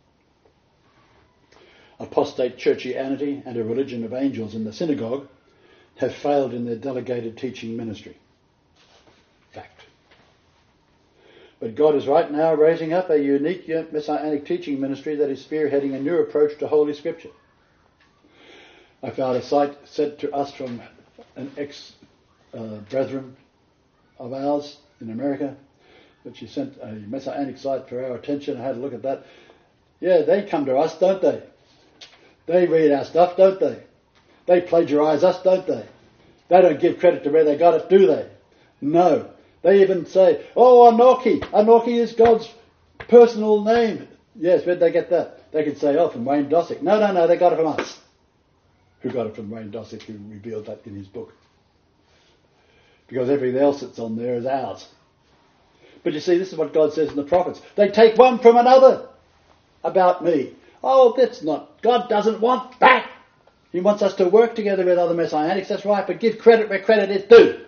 Apostate churchianity and a religion of angels in the synagogue have failed in their delegated teaching ministry. Fact. But God is right now raising up a unique messianic teaching ministry that is spearheading a new approach to Holy Scripture. I found a site sent to us from an ex-brethren uh, of ours in America, that she sent a messianic site for our attention. I had a look at that. Yeah, they come to us, don't they? They read our stuff, don't they? They plagiarise us, don't they? They don't give credit to where they got it, do they? No. They even say, oh, Anoki. Anoki is God's personal name. Yes, where'd they get that? They could say, oh, from Wayne Dossick. No, no, no, they got it from us. Who got it from Wayne Dossick, who revealed that in his book. Because everything else that's on there is ours. But you see, this is what God says in the prophets. They take one from another about me. Oh, that's not... God doesn't want that. He wants us to work together with other messianics, that's right, but give credit where credit is due.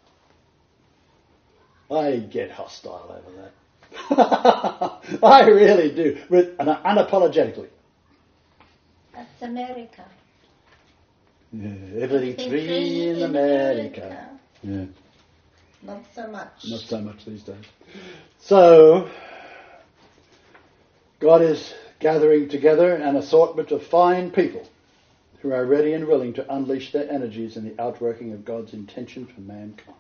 I get hostile over that. I really do, with, and unapologetically. That's America. Yeah, everything's Everything free free in in America. America. Yeah, Not so much. not so much these days. So, God is gathering together an assortment of fine people who are ready and willing to unleash their energies in the outworking of God's intention for mankind.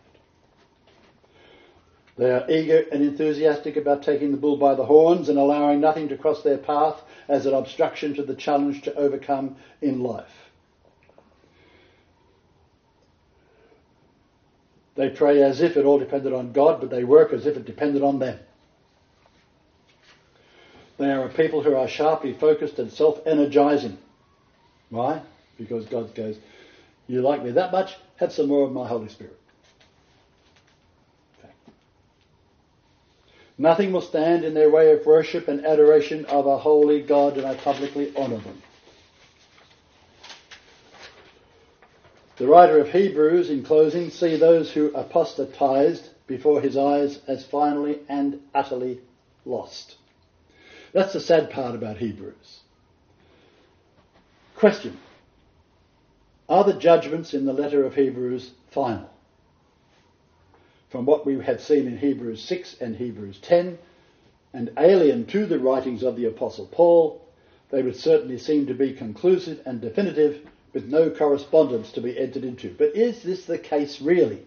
They are eager and enthusiastic about taking the bull by the horns and allowing nothing to cross their path as an obstruction to the challenge to overcome in life. They pray as if it all depended on God, but they work as if it depended on them. They are a people who are sharply focused and self-energizing. Why? Because God goes, you like me that much? Have some more of my Holy Spirit. Okay. Nothing will stand in their way of worship and adoration of a holy God, and I publicly honour them. The writer of Hebrews, in closing, see those who apostatized before his eyes as finally and utterly lost. That's the sad part about Hebrews. Question. Are the judgments in the letter of Hebrews final? From what we have seen in Hebrews six and Hebrews ten, and alien to the writings of the Apostle Paul, they would certainly seem to be conclusive and definitive, with no correspondence to be entered into. But is this the case really?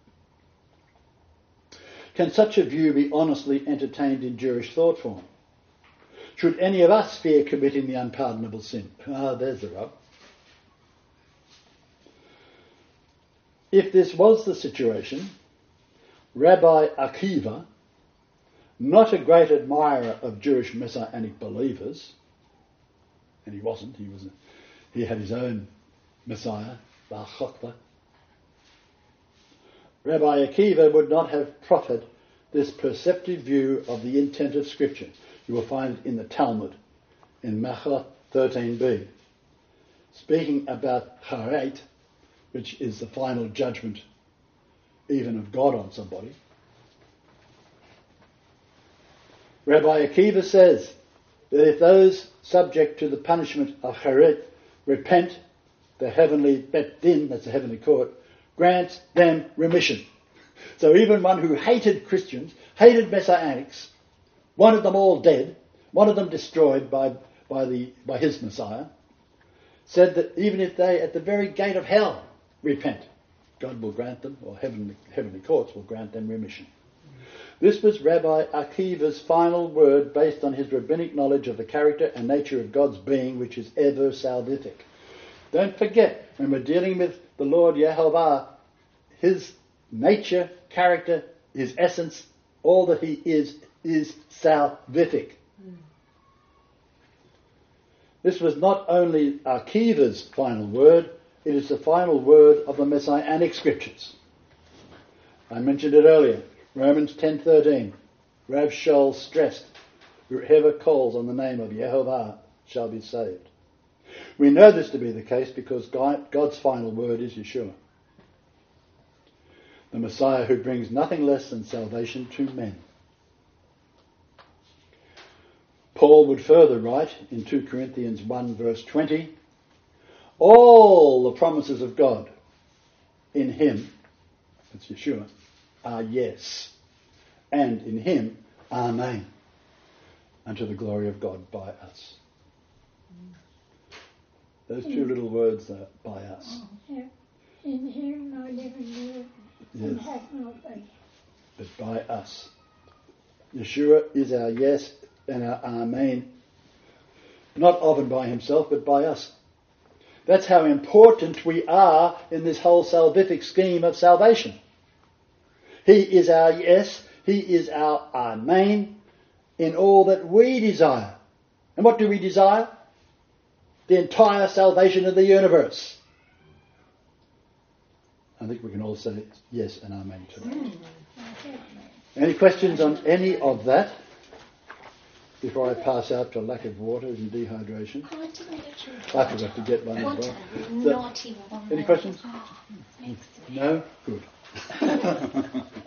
Can such a view be honestly entertained in Jewish thought form? Should any of us fear committing the unpardonable sin? Ah, there's the rub. If this was the situation, Rabbi Akiva, not a great admirer of Jewish Messianic believers, and he wasn't, he was a, he had his own Messiah, Bar Chokhmah. Rabbi Akiva would not have proffered this perceptive view of the intent of Scripture. You will find it in the Talmud, in Machot thirteen b. Speaking about Charet, which is the final judgment even of God on somebody, Rabbi Akiva says that if those subject to the punishment of Charet repent, the heavenly Bet Din, that's the heavenly court, grants them remission. So even one who hated Christians, hated Messianics, wanted them all dead, wanted them destroyed by, by, the, by his Messiah, said that even if they, at the very gate of hell, repent, God will grant them, or heavenly, heavenly courts will grant them remission. This was Rabbi Akiva's final word based on his rabbinic knowledge of the character and nature of God's being, which is ever salvific. Don't forget, when we're dealing with the Lord Yehovah, his nature, character, his essence, all that he is, is salvific. Mm. This was not only Akiva's final word, it is the final word of the Messianic scriptures. I mentioned it earlier, Romans ten thirteen. Rav Shaul stressed, whoever calls on the name of Yehovah shall be saved. We know this to be the case because God's final word is Yeshua, the Messiah who brings nothing less than salvation to men. Paul would further write in two Corinthians one verse twenty, all the promises of God in him, that's Yeshua, are yes, and in him, amen, unto the glory of God by us. Those two little words are by us. In him I live and live and Yes. have no faith. But by us. Yeshua is our yes and our amen, not of and by himself, but by us. That's how important we are in this whole salvific scheme of salvation. He is our yes, he is our amen in all that we desire. And what do we desire? The entire salvation of the universe. I think we can all say yes and amen to that. Mm. Any questions on any of that before I pass out for lack of water and dehydration? Oh, I didn't get your I forgot to get one as What well. a naughty one. Any questions? Oh, thanks. No? Good.